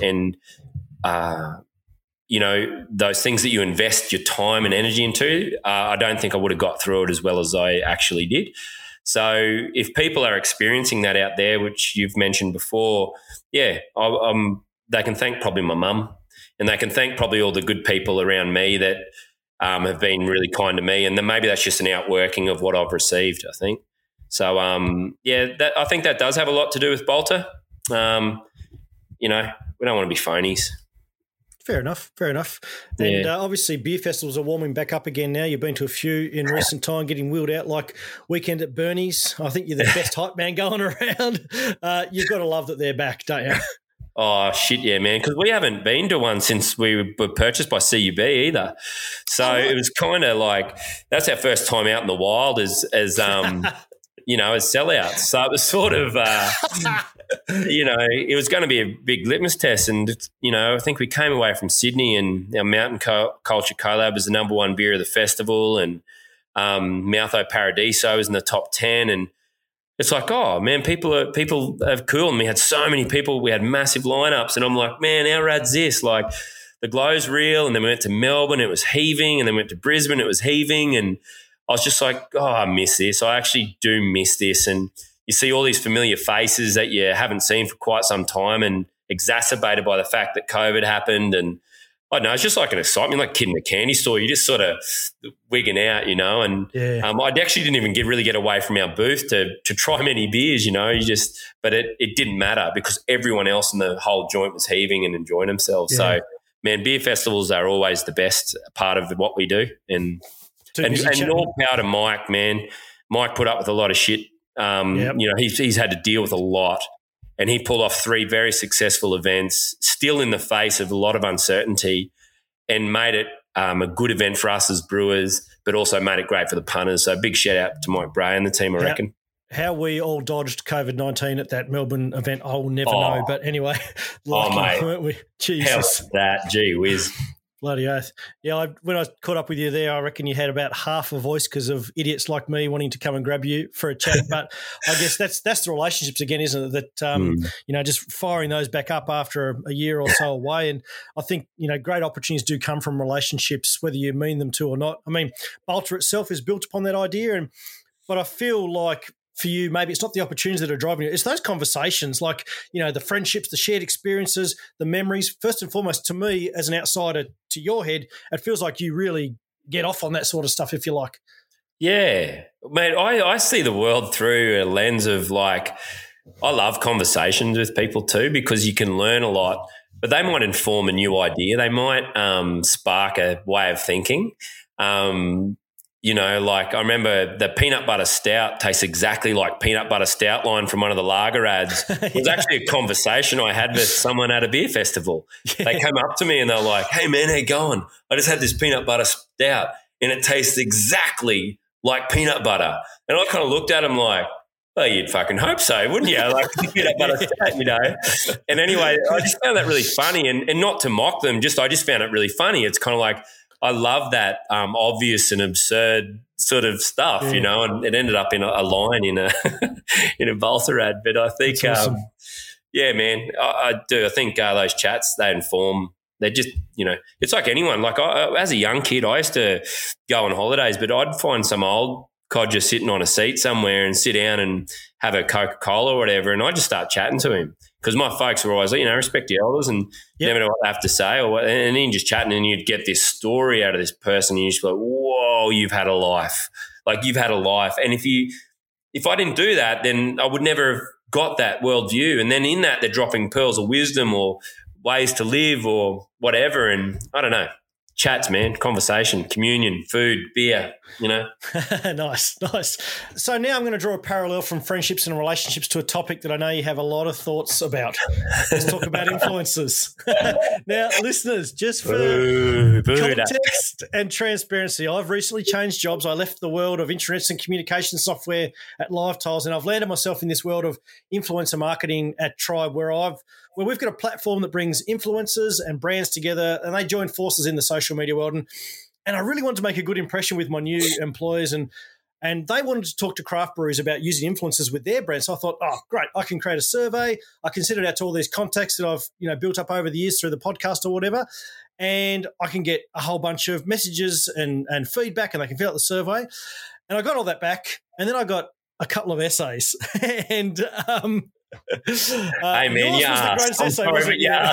those things that you invest your time and energy into, I don't think I would have got through it as well as I actually did. So if people are experiencing that out there, which you've mentioned before, they can thank probably my mum, and they can thank probably all the good people around me that have been really kind to me, and then maybe that's just an outworking of what I've received, I think. So, I think that does have a lot to do with Bolter. We don't want to be phonies. Fair enough. And obviously beer festivals are warming back up again now. You've been to a few in recent time, getting wheeled out like Weekend at Bernie's. I think you're the best hype man going around. You've got to love that they're back, don't you? Oh, shit, yeah, man, because we haven't been to one since we were purchased by CUB either. So it was kind of like that's our first time out in the wild as sellouts. So it was sort of, it was going to be a big litmus test. And, I think we came away from Sydney, and our Mountain Culture Collab was the number 1 beer of the festival, and Moutho Paradiso was in the top 10. And it's like, oh, man, people have cool. And we had so many people. We had massive lineups. And I'm like, man, how rad's this? Like, the glow's real. And then we went to Melbourne, it was heaving. And then we went to Brisbane, it was heaving. And I was just like, oh, I miss this. I actually do miss this. And you see all these familiar faces that you haven't seen for quite some time, and exacerbated by the fact that COVID happened. And I don't know, it's just like an excitement, like a kid in a candy store. You're just sort of wigging out, And I actually didn't even really get away from our booth to try many beers, but it didn't matter because everyone else in the whole joint was heaving and enjoying themselves. Yeah. So, man, beer festivals are always the best part of what we do. And all power to Mike, man. Mike put up with a lot of shit. He's had to deal with a lot. And he pulled off 3 very successful events, still in the face of a lot of uncertainty, and made it a good event for us as brewers, but also made it great for the punters. So big shout out to Mike Bray and the team, I reckon. How we all dodged COVID-19 at that Melbourne event, I will never know. But anyway, mate. Weren't we? Jesus. How's that? Gee whiz. Bloody oath. Yeah, when I caught up with you there, I reckon you had about half a voice because of idiots like me wanting to come and grab you for a chat. But I guess that's the relationships again, isn't it? That, just firing those back up after a year or so away. And I think, great opportunities do come from relationships, whether you mean them to or not. I mean, Balter itself is built upon that idea. But I feel like for you, maybe it's not the opportunities that are driving you. It's those conversations, like, the friendships, the shared experiences, the memories. First and foremost, to me, as an outsider to your head, it feels like you really get off on that sort of stuff, if you like. Yeah. Mate, I see the world through a lens of, like, I love conversations with people too, because you can learn a lot, but they might inform a new idea. They might spark a way of thinking. Like I remember the peanut butter stout tastes exactly like peanut butter stout line from one of the lager ads. It was actually a conversation I had with someone at a beer festival. Yeah. They came up to me and they're like, "Hey man, how you going? I just had this peanut butter stout and it tastes exactly like peanut butter." And I kind of looked at them like, "Oh, you'd fucking hope so, wouldn't you?" Like peanut butter stout, And anyway, I just found that really funny and not to mock them, I just found it really funny. It's kind of like, I love that obvious and absurd sort of stuff, and it ended up in a line in a in a Balter ad. But I think, awesome. Yeah, man, I do. I think those chats, they inform. They're just, it's like anyone. Like as a young kid, I used to go on holidays, but I'd find some old codger sitting on a seat somewhere and sit down and have a Coca-Cola or whatever, and I'd just start chatting to him. Because my folks were always, respect your elders and never know what they have to say. And then just chatting and you'd get this story out of this person and you'd just be like, whoa, you've had a life. Like you've had a life. And if I didn't do that, then I would never have got that worldview. And then in that, they're dropping pearls of wisdom or ways to live or whatever. And I don't know. Chats, man, conversation, communion, food, beer, Nice. So now I'm going to draw a parallel from friendships and relationships to a topic that I know you have a lot of thoughts about. Let's talk about influencers. Now, listeners, just for context and transparency, I've recently changed jobs. I left the world of internet and communication software at LiveTiles, and I've landed myself in this world of influencer marketing at Tribe, where we've got a platform that brings influencers and brands together, and they join forces in the social media world. And I really wanted to make a good impression with my new employers, and they wanted to talk to craft breweries about using influencers with their brands. So I thought, oh, great, I can create a survey. I can send it out to all these contacts that I've built up over the years through the podcast or whatever, and I can get a whole bunch of messages and feedback, and they can fill out the survey. And I got all that back, and then I got a couple of essays. And hey man, I'm sorry, but yeah.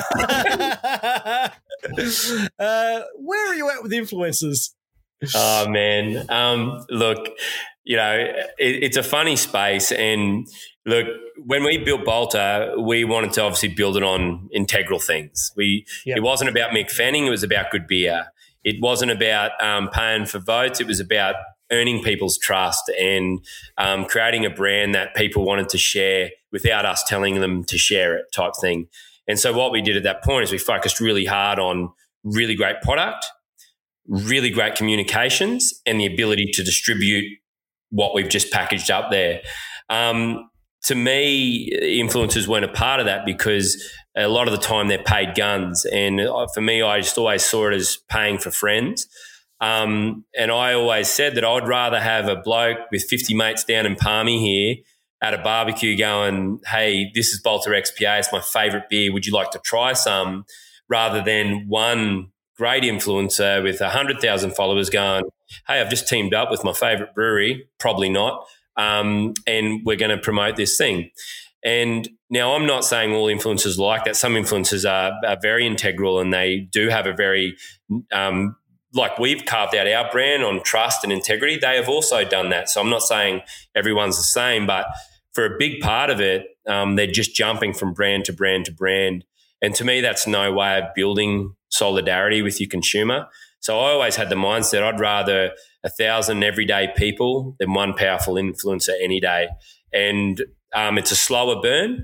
Where are you at with influencers? Oh man, look, it's a funny space, and look, when we built Balter, we wanted to obviously build it on integral things. It wasn't about Mick Fanning; it was about good beer. It wasn't about paying for votes; it was about earning people's trust and creating a brand that people wanted to share without us telling them to share it, type thing. And so what we did at that point is we focused really hard on really great product, really great communications, and the ability to distribute what we've just packaged up there. To me, influencers weren't a part of that because a lot of the time they're paid guns. And for me, I just always saw it as paying for friends. And I always said that I'd rather have a bloke with 50 mates down in Palmy here at a barbecue going, "Hey, this is Balter XPA. It's my favourite beer. Would you like to try some?" Rather than one great influencer with 100,000 followers going, "Hey, I've just teamed up with my favourite brewery." Probably not. And we're going to promote this thing. And now I'm not saying all influencers like that. Some influencers are very integral and they do have a very like we've carved out our brand on trust and integrity. They have also done that. So I'm not saying everyone's the same, but for a big part of it, they're just jumping from brand to brand to brand. And to me, that's no way of building solidarity with your consumer. So I always had the mindset I'd rather 1,000 everyday people than one powerful influencer any day. And it's a slower burn,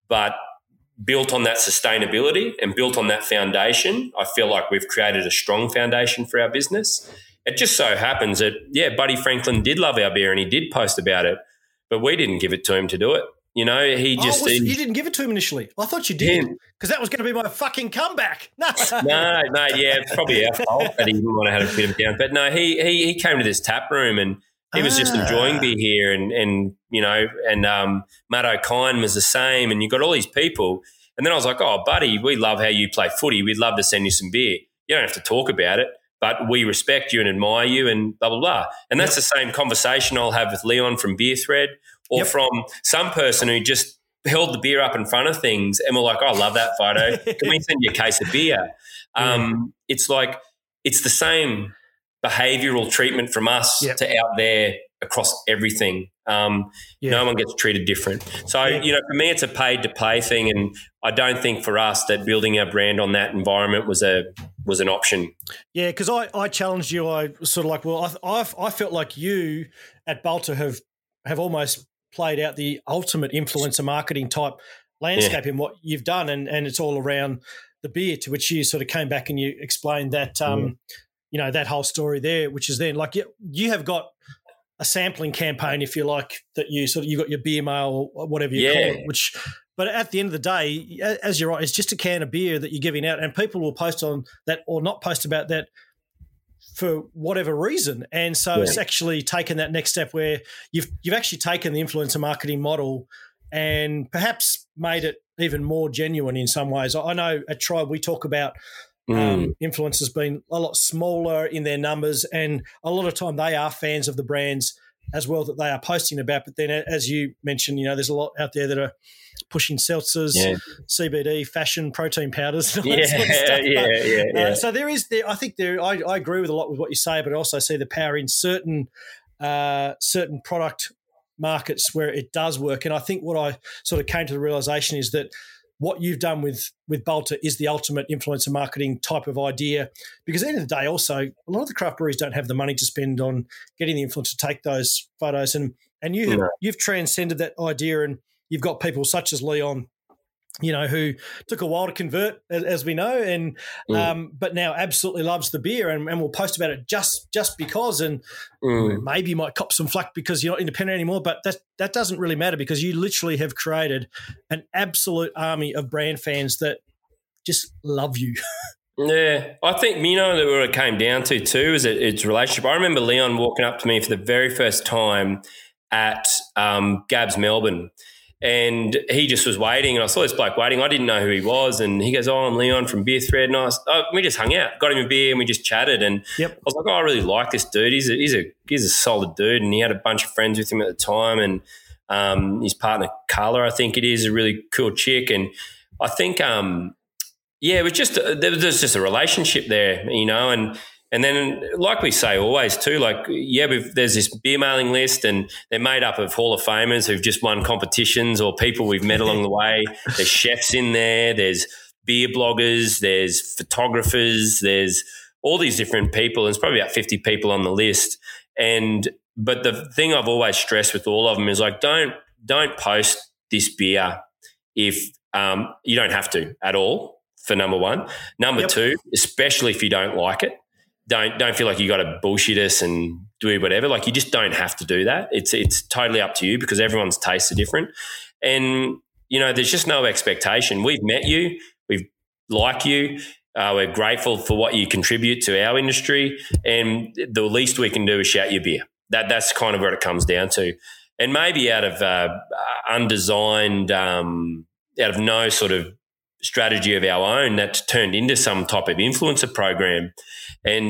but built on that sustainability and built on that foundation, I feel like we've created a strong foundation for our business. It just so happens that, Buddy Franklin did love our beer and he did post about it, but we didn't give it to him to do it. You didn't give it to him initially. I thought you did, because that was going to be my fucking comeback. No, it's probably our fault that he didn't want to have a bit of down. But no, he came to this tap room and he was just enjoying beer here, and Matt O'Kine was the same, and you got all these people. And then I was like, oh, buddy, we love how you play footy. We'd love to send you some beer. You don't have to talk about it, but we respect you and admire you and blah, blah, blah. And that's the same conversation I'll have with Leon from Beer Thread or from some person who just held the beer up in front of things and we're like, oh, I love that photo. Can we send you a case of beer? It's like it's the same behavioural treatment from us to out there across everything. No one gets treated different. So, for me, it's a paid to play thing. And I don't think for us that building our brand on that environment was an option. Yeah, because I challenged you. I sort of like, well, I felt like you at Balter have almost played out the ultimate influencer marketing type landscape in what you've done. And it's all around the beer, to which you sort of came back and you explained that, that whole story there, which is then like you have got a sampling campaign, if you like, that you got your beer mail or whatever you call it, but at the end of the day, as you're right, it's just a can of beer that you're giving out, and people will post on that or not post about that for whatever reason. And so it's actually taken that next step where you've actually taken the influencer marketing model and perhaps made it even more genuine in some ways. I know at Tribe we talk about influencers being a lot smaller in their numbers, and a lot of time they are fans of the brands as well that they are posting about. But then, as you mentioned, there's a lot out there that are pushing seltzers, CBD, fashion, protein powders, and all that sort of stuff. So there is there. I think there. I agree with a lot with what you say, but I also see the power in certain product markets where it does work. And I think what I sort of came to the realization is that what you've done with Balter is the ultimate influencer marketing type of idea, because at the end of the day, also, a lot of the craft breweries don't have the money to spend on getting the influencer to take those photos. And you've transcended that idea, and you've got people such as Leon, who took a while to convert, as we know, and but now absolutely loves the beer and will post about it just because, and maybe you might cop some flack because you're not independent anymore, but that doesn't really matter, because you literally have created an absolute army of brand fans that just love you. Yeah, I think, that what it came down to too is its relationship. I remember Leon walking up to me for the very first time at Gabs Melbourne, and he just was waiting, and I saw this bloke waiting. I didn't know who he was, and he goes, "Oh, I'm Leon from Beer Thread." And we just hung out, got him a beer, and we just chatted. And I was like, "Oh, I really like this dude. He's a solid dude." And he had a bunch of friends with him at the time, and his partner Carla, I think it is, a really cool chick. And I think, it was just there's just a relationship there, And then, like we say always too, there's this beer mailing list, and they're made up of Hall of Famers who've just won competitions or people we've met along the way. There's chefs in there, there's beer bloggers, there's photographers, there's all these different people. There's probably about 50 people on the list. But the thing I've always stressed with all of them is don't post this beer if you don't have to at all, for number one. Number two, especially if you don't like it. Don't feel like you got to bullshit us and do whatever. You just don't have to do that. It's totally up to you, because everyone's tastes are different. And, there's just no expectation. We've met you. We like you. We're grateful for what you contribute to our industry. And the least we can do is shout your beer. That's kind of where it comes down to. And maybe out of undesigned, out of no sort of strategy of our own, that's turned into some type of influencer program. And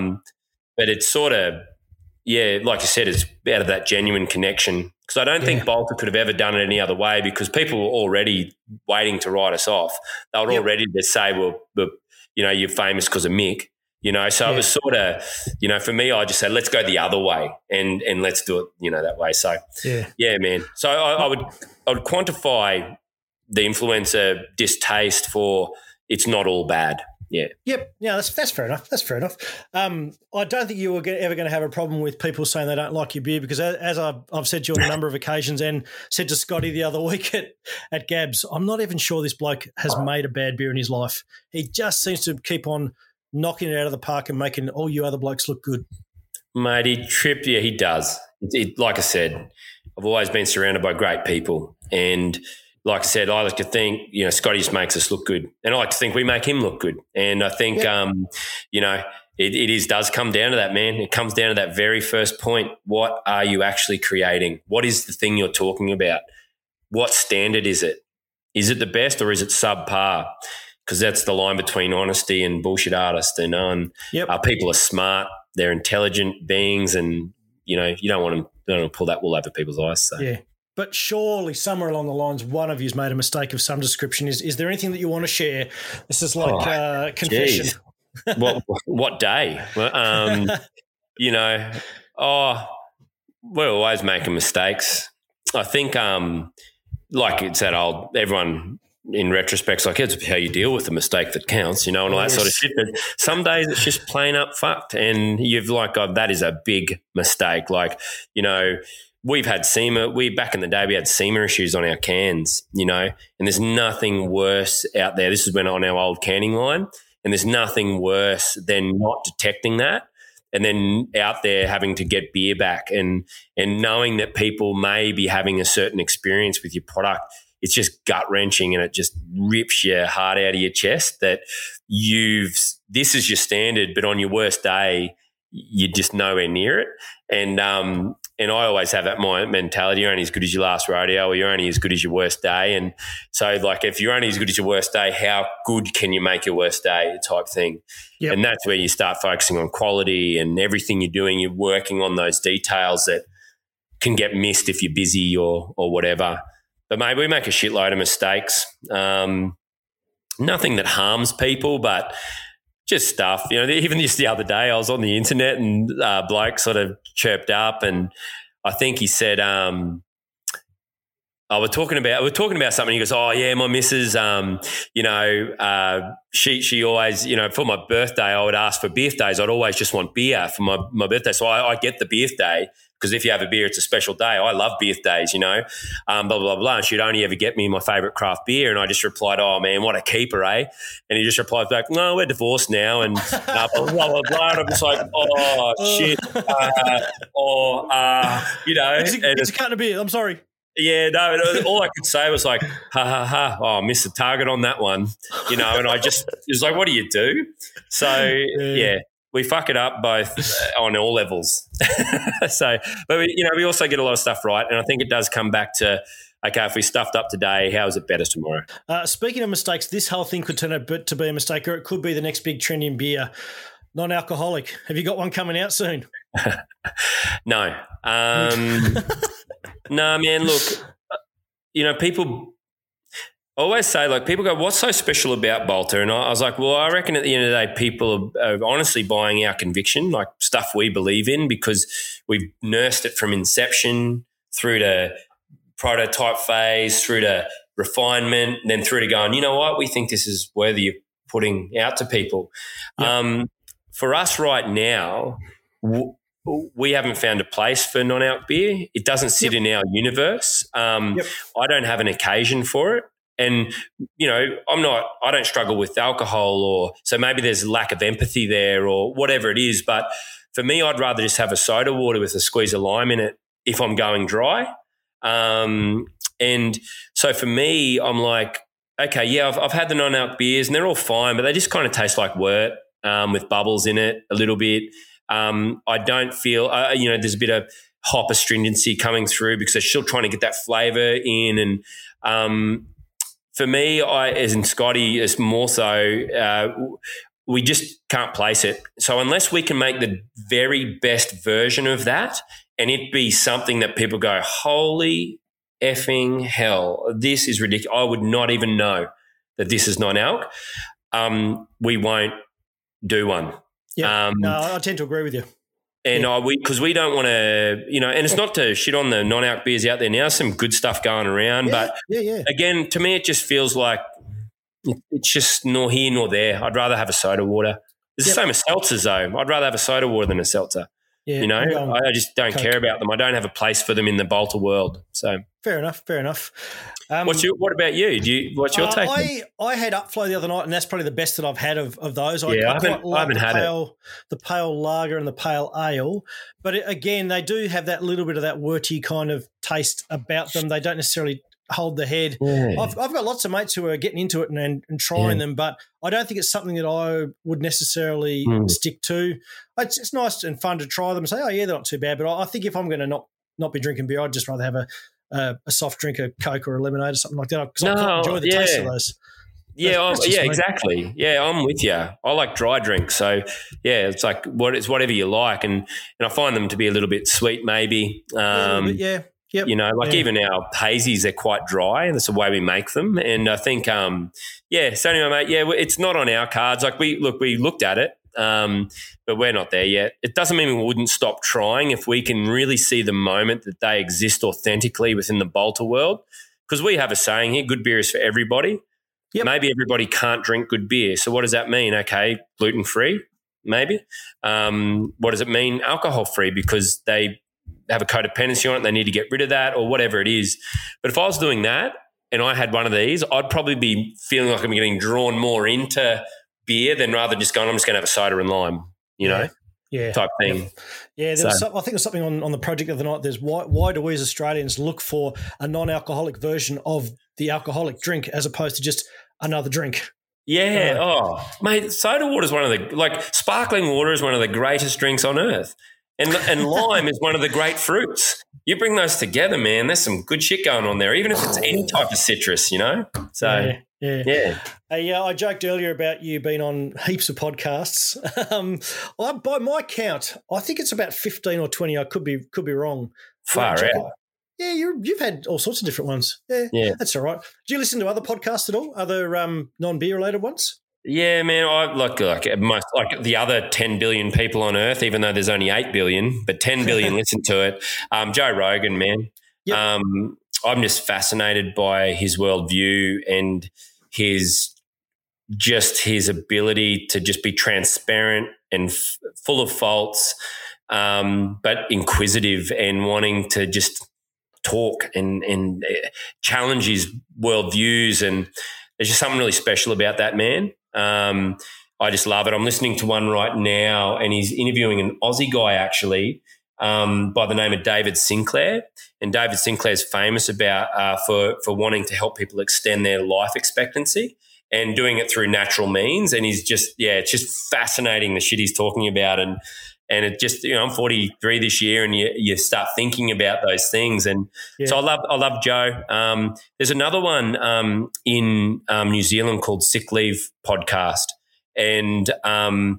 but it's sort of, like you said, it's out of that genuine connection, because I don't think Balter could have ever done it any other way, because people were already waiting to write us off. They were already to say, well, you're famous because of Mick, so it was sort of, for me, I just said, let's go the other way and let's do it, that way. So man. So I would quantify the influencer distaste for it's not all bad. Yeah. Yep. Yeah, that's fair enough. That's fair enough. I don't think you were ever going to have a problem with people saying they don't like your beer because, as I've said to you on a number of occasions and said to Scotty the other week at Gabs, I'm not even sure this bloke has made a bad beer in his life. He just seems to keep on knocking it out of the park and making all you other blokes look good. Mate, he does. Like I said, I've always been surrounded by great people. And like I said, I like to think, Scotty just makes us look good. And I like to think we make him look good. And I think, it does come down to that, man. It comes down to that very first point. What are you actually creating? What is the thing you're talking about? What standard is it? Is it the best or is it subpar? Because that's the line between honesty and bullshit artist. And people are smart. They're intelligent beings, and you don't want to pull that wool over people's eyes. So. Yeah, but surely somewhere along the lines, one of you's made a mistake of some description. Is there anything that you want to share? This is like confession. What day? We're always making mistakes. I think, like it's that old everyone. In retrospect, it's how you deal with the mistake that counts, and all that sort of shit. But some days it's just plain up fucked, and you've that is a big mistake. We've had SEMA. Back in the day, we had SEMA issues on our cans, and there's nothing worse out there. This is when on our old canning line, and there's nothing worse than not detecting that. And then out there having to get beer back and knowing that people may be having a certain experience with your product. It's just gut-wrenching, and it just rips your heart out of your chest that this is your standard, but on your worst day, you're just nowhere near it. And I always have that mentality, you're only as good as your last rodeo, or you're only as good as your worst day. And so, if you're only as good as your worst day, how good can you make your worst day type thing? Yep. And that's where you start focusing on quality and everything you're doing. You're working on those details that can get missed if you're busy or whatever. But maybe we make a shitload of mistakes. Nothing that harms people, but just stuff. Even just the other day, I was on the internet and a bloke sort of chirped up, and I think he said, we're talking about something. He goes, "Oh yeah, my missus, she always, for my birthday, I would ask for birthdays. I'd always just want beer for my birthday. So I get the birthday because if you have a beer, it's a special day. I love birthdays, blah, blah, blah. And she'd only ever get me my favourite craft beer. And I just replied, oh man, what a keeper, eh? And he just replied back, no, we're divorced now. And blah, blah, blah, blah. And I'm just like, oh shit. It's a carton of beer. I'm sorry. Yeah, no, all I could say was like, ha, ha, ha, oh, I missed the target on that one, and it was like, what do you do? So, yeah, we fuck it up both on all levels. But we also get a lot of stuff right, and I think it does come back to, okay, if we stuffed up today, how is it better tomorrow? Speaking of mistakes, this whole thing could turn out to be a mistake, or it could be the next big trend in beer. Non-alcoholic. Have you got one coming out soon? No. No, man, look, people always say, people go, what's so special about Bolter? And I was like, well, I reckon at the end of the day, people are honestly buying our conviction, stuff we believe in, because we've nursed it from inception through to prototype phase, through to refinement, and then through to going, you know what, we think this is worthy of putting out to people. Yep. For us right now, we haven't found a place for non-alc beer. It doesn't sit in our universe. I don't have an occasion for it. And, I don't struggle with alcohol, so maybe there's a lack of empathy there or whatever it is. But for me, I'd rather just have a soda water with a squeeze of lime in it if I'm going dry. And so for me, I'm like, okay, yeah, I've had the non-alc beers and they're all fine, but they just kind of taste like wort with bubbles in it a little bit. I don't feel, there's a bit of hop astringency coming through because they're still trying to get that flavour in. And for me, as in Scotty, it's more so we just can't place it. So unless we can make the very best version of that and it be something that people go, holy effing hell, this is ridiculous. I would not even know that this is non-alc. We won't do one. Yeah, no, I tend to agree with you. And because we don't want to, and it's not to shit on the non-alc beers out there now. Some good stuff going around, but again, to me, it just feels like it's just nor here nor there. I'd rather have a soda water. It's the same as seltzers, though. I'd rather have a soda water than a seltzer. Yeah, you know, I just don't care about them. I don't have a place for them in the Bolter world. So fair enough. What about you? What's your take? I had Upflow the other night, and that's probably the best that I've had of those. I haven't had the pale lager and the pale ale, but again, they do have that little bit of that worty kind of taste about them. They don't necessarily hold the head. Yeah. I've got lots of mates who are getting into it and trying them, but I don't think it's something that I would necessarily stick to. It's nice and fun to try them and say, oh, yeah, they're not too bad. But I think if I'm going to not be drinking beer, I'd just rather have a soft drink, a Coke or a lemonade or something like that, because I quite enjoy the taste of those. Exactly. Yeah, I'm with you. I like dry drinks, so yeah, it's like it's whatever you like, and I find them to be a little bit sweet, maybe. Yep. You know, even our hazies, they're quite dry. That's the way we make them. And I think, so anyway, mate, it's not on our cards. Like we looked at it, but we're not there yet. It doesn't mean we wouldn't stop trying if we can really see the moment that they exist authentically within the Bolter world. Because we have a saying here, good beer is for everybody. Yep. Maybe everybody can't drink good beer. So what does that mean? Okay, gluten-free, maybe. What does it mean? Alcohol-free, because they have a codependency on it, they need to get rid of that or whatever it is. But if I was doing that and I had one of these, I'd probably be feeling like I'm getting drawn more into beer than rather just going, I'm just going to have a soda and lime, type thing. Yeah, I think there's something on the project of the night. There's why do we as Australians look for a non-alcoholic version of the alcoholic drink as opposed to just another drink? Yeah. Mate, soda water is sparkling water is one of the greatest drinks on earth. And lime is one of the great fruits. You bring those together, man, there's some good shit going on there, even if it's any type of citrus, So, yeah. Hey, I joked earlier about you being on heaps of podcasts. By my count, I think it's about 15 or 20. I could be wrong. Far out. Yeah, you've had all sorts of different ones. Yeah, that's all right. Do you listen to other podcasts at all, other non-beer related ones? Yeah, man, I like the other 10 billion people on Earth, even though there's only 8 billion, but 10 billion listen to it. Joe Rogan, man. Yep. I'm just fascinated by his worldview and his ability to just be transparent and full of faults, but inquisitive and wanting to just talk and challenge his worldviews. And there's just something really special about that man. I just love it. I'm listening to one right now, and he's interviewing an Aussie guy actually by the name of David Sinclair. And David Sinclair is famous about for wanting to help people extend their life expectancy and doing it through natural means. And he's just, it's just fascinating the shit he's talking about. And it just, I'm 43 this year, and you start thinking about those things. And so I love Joe. There's another one in New Zealand called Sick Leave Podcast. And I'm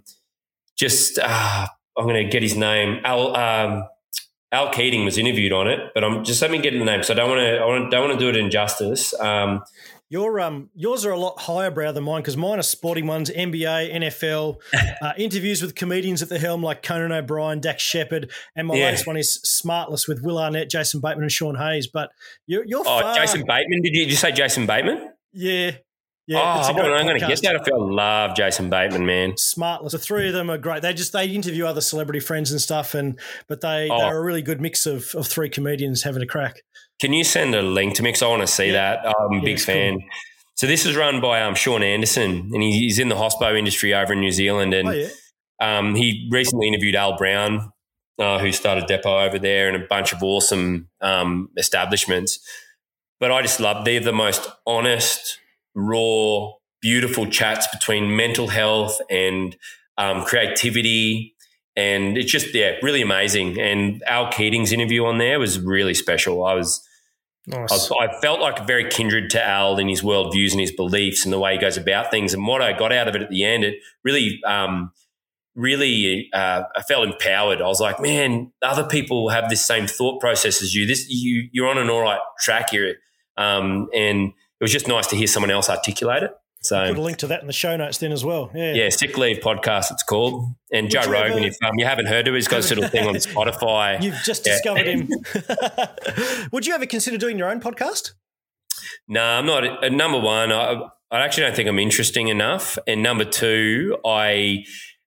going to get his name. Al Keating was interviewed on it, but let me get the name. So I don't want to do it injustice. Yours are a lot higher brow than mine, because mine are sporting ones, NBA, NFL, interviews with comedians at the helm like Conan O'Brien, Dax Shepard, and my latest one is Smartless with Will Arnett, Jason Bateman, and Sean Hayes. But you're far... Jason Bateman? Did you just say Jason Bateman? Yeah. I'm going to get that. I love Jason Bateman, man. Smartless. The three of them are great. They interview other celebrity friends and stuff, but they're a really good mix of three comedians having a crack. Can you send a link to me, because I want to see that? I'm a big fan. Cool. So this is run by Sean Anderson, and he's in the hospo industry over in New Zealand. And he recently interviewed Al Brown, who started Depot over there, and a bunch of awesome establishments. But I just love, they're the most honest, raw, beautiful chats between mental health and creativity. And it's just, really amazing. And Al Keating's interview on there was really special. Nice. I felt like very kindred to Al in his worldviews and his beliefs and the way he goes about things. And what I got out of it at the end, it really, I felt empowered. I was like, man, other people have this same thought process as you. You're on an all right track here. And it was just nice to hear someone else articulate it. So put a link to that in the show notes then as well. Yeah, Sick Leave Podcast it's called. And Joe Rogan, if you haven't heard of it, he's got a little thing on Spotify. You've just discovered him. Would you ever consider doing your own podcast? No, I'm not. Number one, actually don't think I'm interesting enough. And number two, I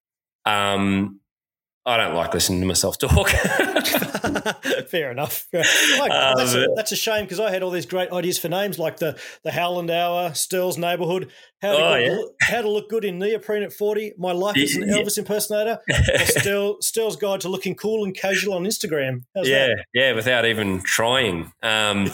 don't like listening to myself talk. Fair enough. That's a shame because I had all these great ideas for names like the Howland Hour, Stirls Neighbourhood, how to look good in neoprene at 40, My Life as an Elvis Impersonator, or Stirls Guide to Looking Cool and Casual on Instagram. How's that? Yeah, without even trying. Man,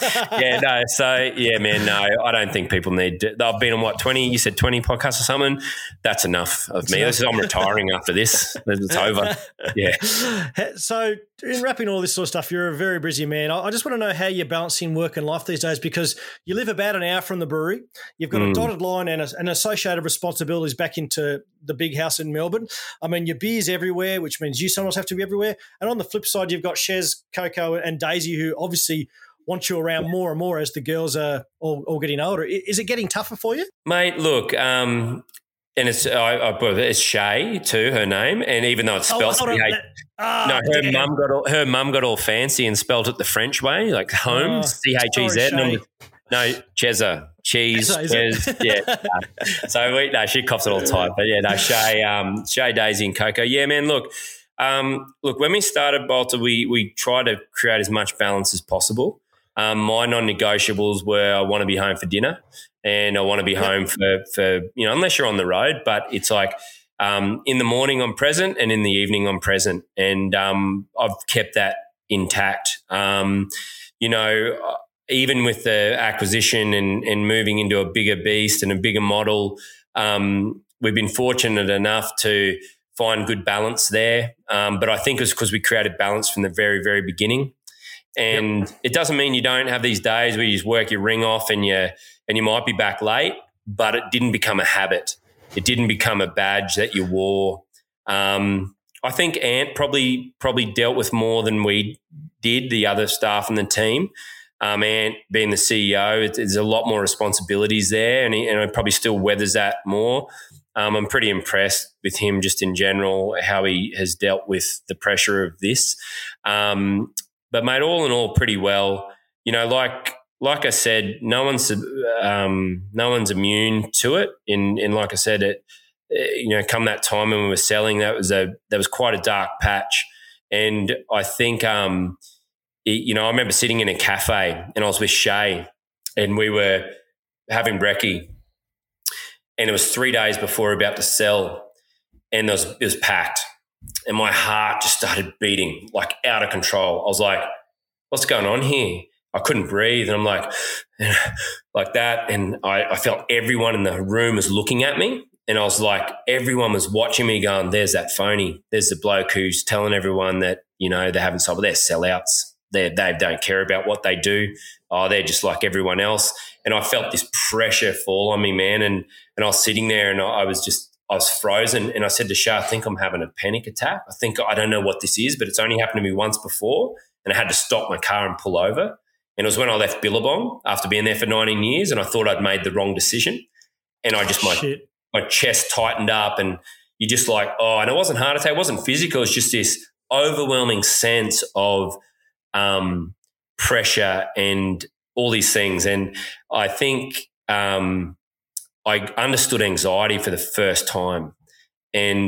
no, I don't think people need to. I've been on 20, you said 20 podcasts or something. That's enough of me. I'm retiring after this. It's over. Yeah. So in wrapping all this sort of stuff, you're a very busy man. I just want to know how you're balancing work and life these days because you live about an hour from the brewery. You've got a dotted line and associated responsibilities back into the big house in Melbourne. I mean, your beer's everywhere, which means you sometimes have to be everywhere. And on the flip side, you've got Shez, Coco and Daisy who obviously want you around more and more as the girls are all getting older. Is it getting tougher for you? Mate, look, and it's Shay too, her name, and even though it's spelled her mum got all fancy and spelled it the French way, like home, Chez. No, Cheza, cheese, yeah. So she coughs it all the time, but yeah, no, Shay, Daisy, and Coco. Yeah, man. Look, when we started Bolter, we tried to create as much balance as possible. My non-negotiables were I want to be home for dinner. And I want to be home for unless you're on the road, but it's like in the morning I'm present and in the evening I'm present. And I've kept that intact. Even with the acquisition and moving into a bigger beast and a bigger model, we've been fortunate enough to find good balance there. But I think it's because we created balance from the very, very beginning. And it doesn't mean you don't have these days where you just work your ring off and you might be back late, but it didn't become a habit. It didn't become a badge that you wore. I think Ant probably dealt with more than we did, the other staff and the team. Ant being the CEO, there's a lot more responsibilities there, and he probably still weathers that more. I'm pretty impressed with him just in general, how he has dealt with the pressure of this. But mate, all in all, pretty well. Like I said, no one's immune to it. In like I said, come that time when we were selling, that was quite a dark patch. And I think, I remember sitting in a cafe and I was with Shay and we were having brekkie, and it was 3 days before we were about to sell, and it was packed. And my heart just started beating like out of control. I was like, what's going on here? I couldn't breathe. And I'm like that. And I felt everyone in the room was looking at me. And I was like, everyone was watching me going, there's that phony. There's the bloke who's telling everyone that, they haven't sold. They're sellouts. They don't care about what they do. Oh, they're just like everyone else. And I felt this pressure fall on me, man. And I was sitting there and I was frozen, and I said to Shah, I think I'm having a panic attack. I don't know what this is, but it's only happened to me once before, and I had to stop my car and pull over. And it was when I left Billabong after being there for 19 years, and I thought I'd made the wrong decision. And I just, my chest tightened up, and you just like, and it wasn't heart attack, it wasn't physical, it's just this overwhelming sense of pressure and all these things. And I think I understood anxiety for the first time, and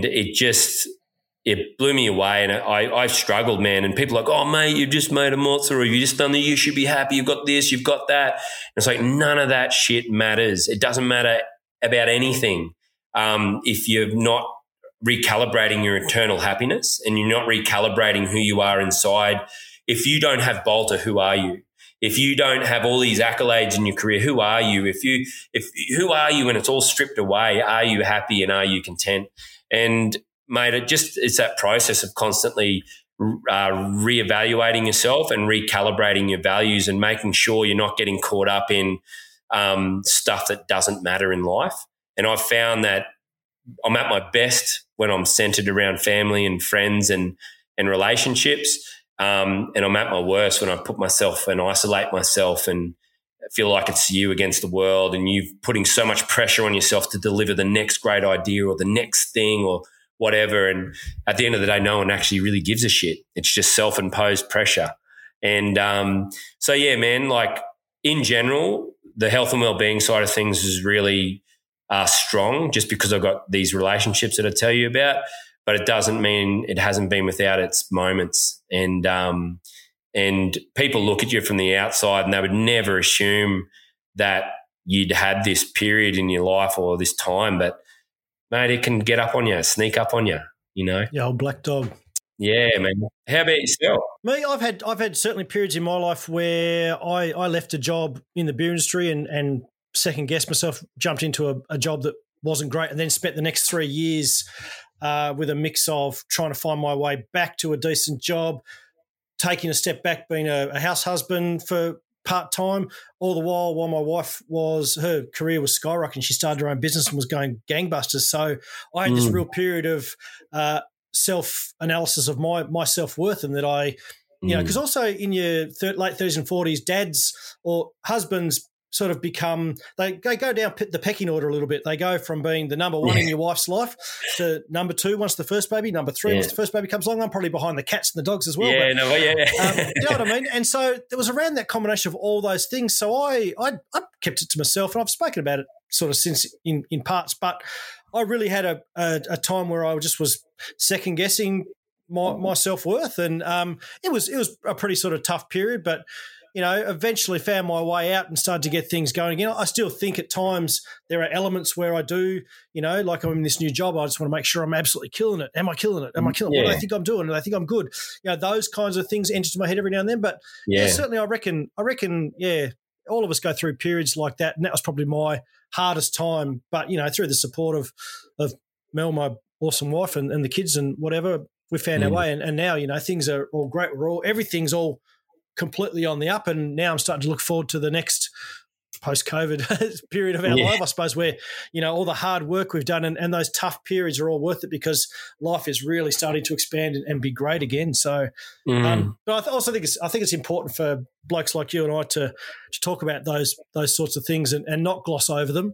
it blew me away. And I struggled, man. And people are like, oh, mate, you've just made a mozza, or you've just done the, you should be happy. You've got this, you've got that. And it's like, none of that shit matters. It doesn't matter about anything. If you're not recalibrating your internal happiness and you're not recalibrating who you are inside, if you don't have Bolter, who are you? If you don't have all these accolades in your career, who are you? Who are you when it's all stripped away? Are you happy and are you content? And mate, it's that process of constantly reevaluating yourself and recalibrating your values and making sure you're not getting caught up in stuff that doesn't matter in life. And I've found that I'm at my best when I'm centered around family and friends and relationships. And I'm at my worst when I put myself and isolate myself and feel like it's you against the world, and you're putting so much pressure on yourself to deliver the next great idea or the next thing or whatever. And at the end of the day, no one actually really gives a shit. It's just self-imposed pressure. And so, yeah, man, like in general, the health and well-being side of things is really are strong just because I've got these relationships that I tell you about, but it doesn't mean it hasn't been without its moments. And people look at you from the outside and they would never assume that you'd had this period in your life or this time, but mate, it can get up on you, sneak up on you, you know? Yeah, old black dog. Yeah, man. How about yourself? Me, I've had certainly periods in my life where I left a job in the beer industry and second guessed myself, jumped into a job that wasn't great, and then spent the next 3 years with a mix of trying to find my way back to a decent job, taking a step back, being a house husband for part-time, all the while my wife her career was skyrocketing. She started her own business and was going gangbusters. So I had this real period of self-analysis of my self-worth, and that I, because also in your late 30s and 40s, dads or husbands sort of become, they go down the pecking order a little bit. They go from being the number one in your wife's life to number two once the first baby, number three once the first baby comes along. I'm probably behind the cats and the dogs as well. Yeah, you know what I mean? And so there was around that combination of all those things. So I kept it to myself, and I've spoken about it sort of since in parts, but I really had a time where I just was second guessing my self-worth, and it was a pretty sort of tough period, but eventually found my way out and started to get things going again. I still think at times there are elements where I do, like I'm in this new job, I just want to make sure I'm absolutely killing it. Am I killing it? Am I killing it? What do I think I'm doing? Do I think I'm good? Those kinds of things enter to my head every now and then. But certainly I reckon, all of us go through periods like that, and that was probably my hardest time. But, through the support of Mel, my awesome wife, and the kids and whatever, we found our way. And now, things are all great. Everything's all completely on the up, and now I'm starting to look forward to the next post-COVID period of our life, I suppose, where, all the hard work we've done and those tough periods are all worth it, because life is really starting to expand and be great again. So, but I also think it's important for blokes like you and I to talk about those sorts of things and not gloss over them.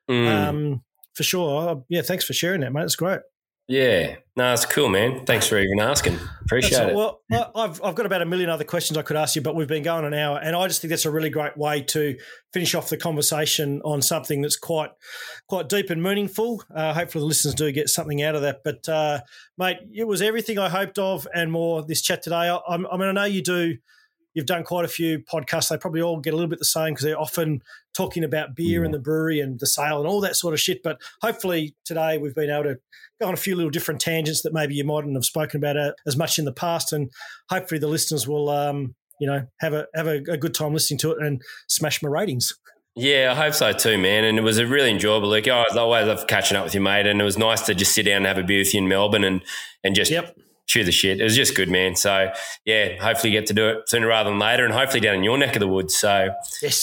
For sure. Yeah, thanks for sharing that, mate. It's great. Yeah. No, it's cool, man. Thanks for even asking. Appreciate it. Well, I've got about a million other questions I could ask you, but we've been going an hour, and I just think that's a really great way to finish off the conversation on something that's quite deep and meaningful. Hopefully the listeners do get something out of that. But, mate, it was everything I hoped of and more, this chat today. I know you've done quite a few podcasts. They probably all get a little bit the same because they're often talking about beer and the brewery and the sale and all that sort of shit. But hopefully today we've been able to go on a few little different tangents that maybe you mightn't have spoken about as much in the past, and hopefully the listeners will, have a good time listening to it and smash my ratings. Yeah, I hope so too, man. And it was a really enjoyable. I always love catching up with you, mate. And it was nice to just sit down and have a beer with you in Melbourne and just chew the shit. It was just good, man. So, yeah, hopefully you get to do it sooner rather than later, and hopefully down in your neck of the woods. So, yes.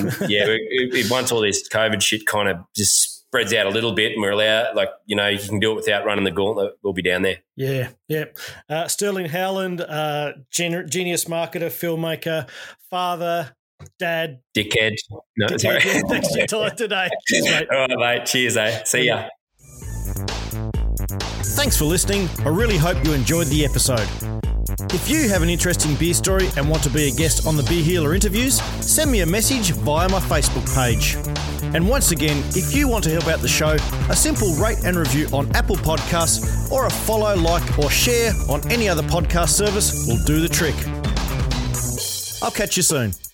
Once all this COVID shit kind of just spreads out a little bit and we're allowed, you can do it without running the gauntlet, we'll be down there. Yeah. Sterling Howland, genius marketer, filmmaker, father, dad. Dickhead. No, sorry. Yeah, thanks for your time today. Cheers, mate. All right, mate. Cheers, See ya. Thanks for listening. I really hope you enjoyed the episode. If you have an interesting beer story and want to be a guest on the Beer Healer interviews, send me a message via my Facebook page. And once again, if you want to help out the show, a simple rate and review on Apple Podcasts or a follow, like, or share on any other podcast service will do the trick. I'll catch you soon.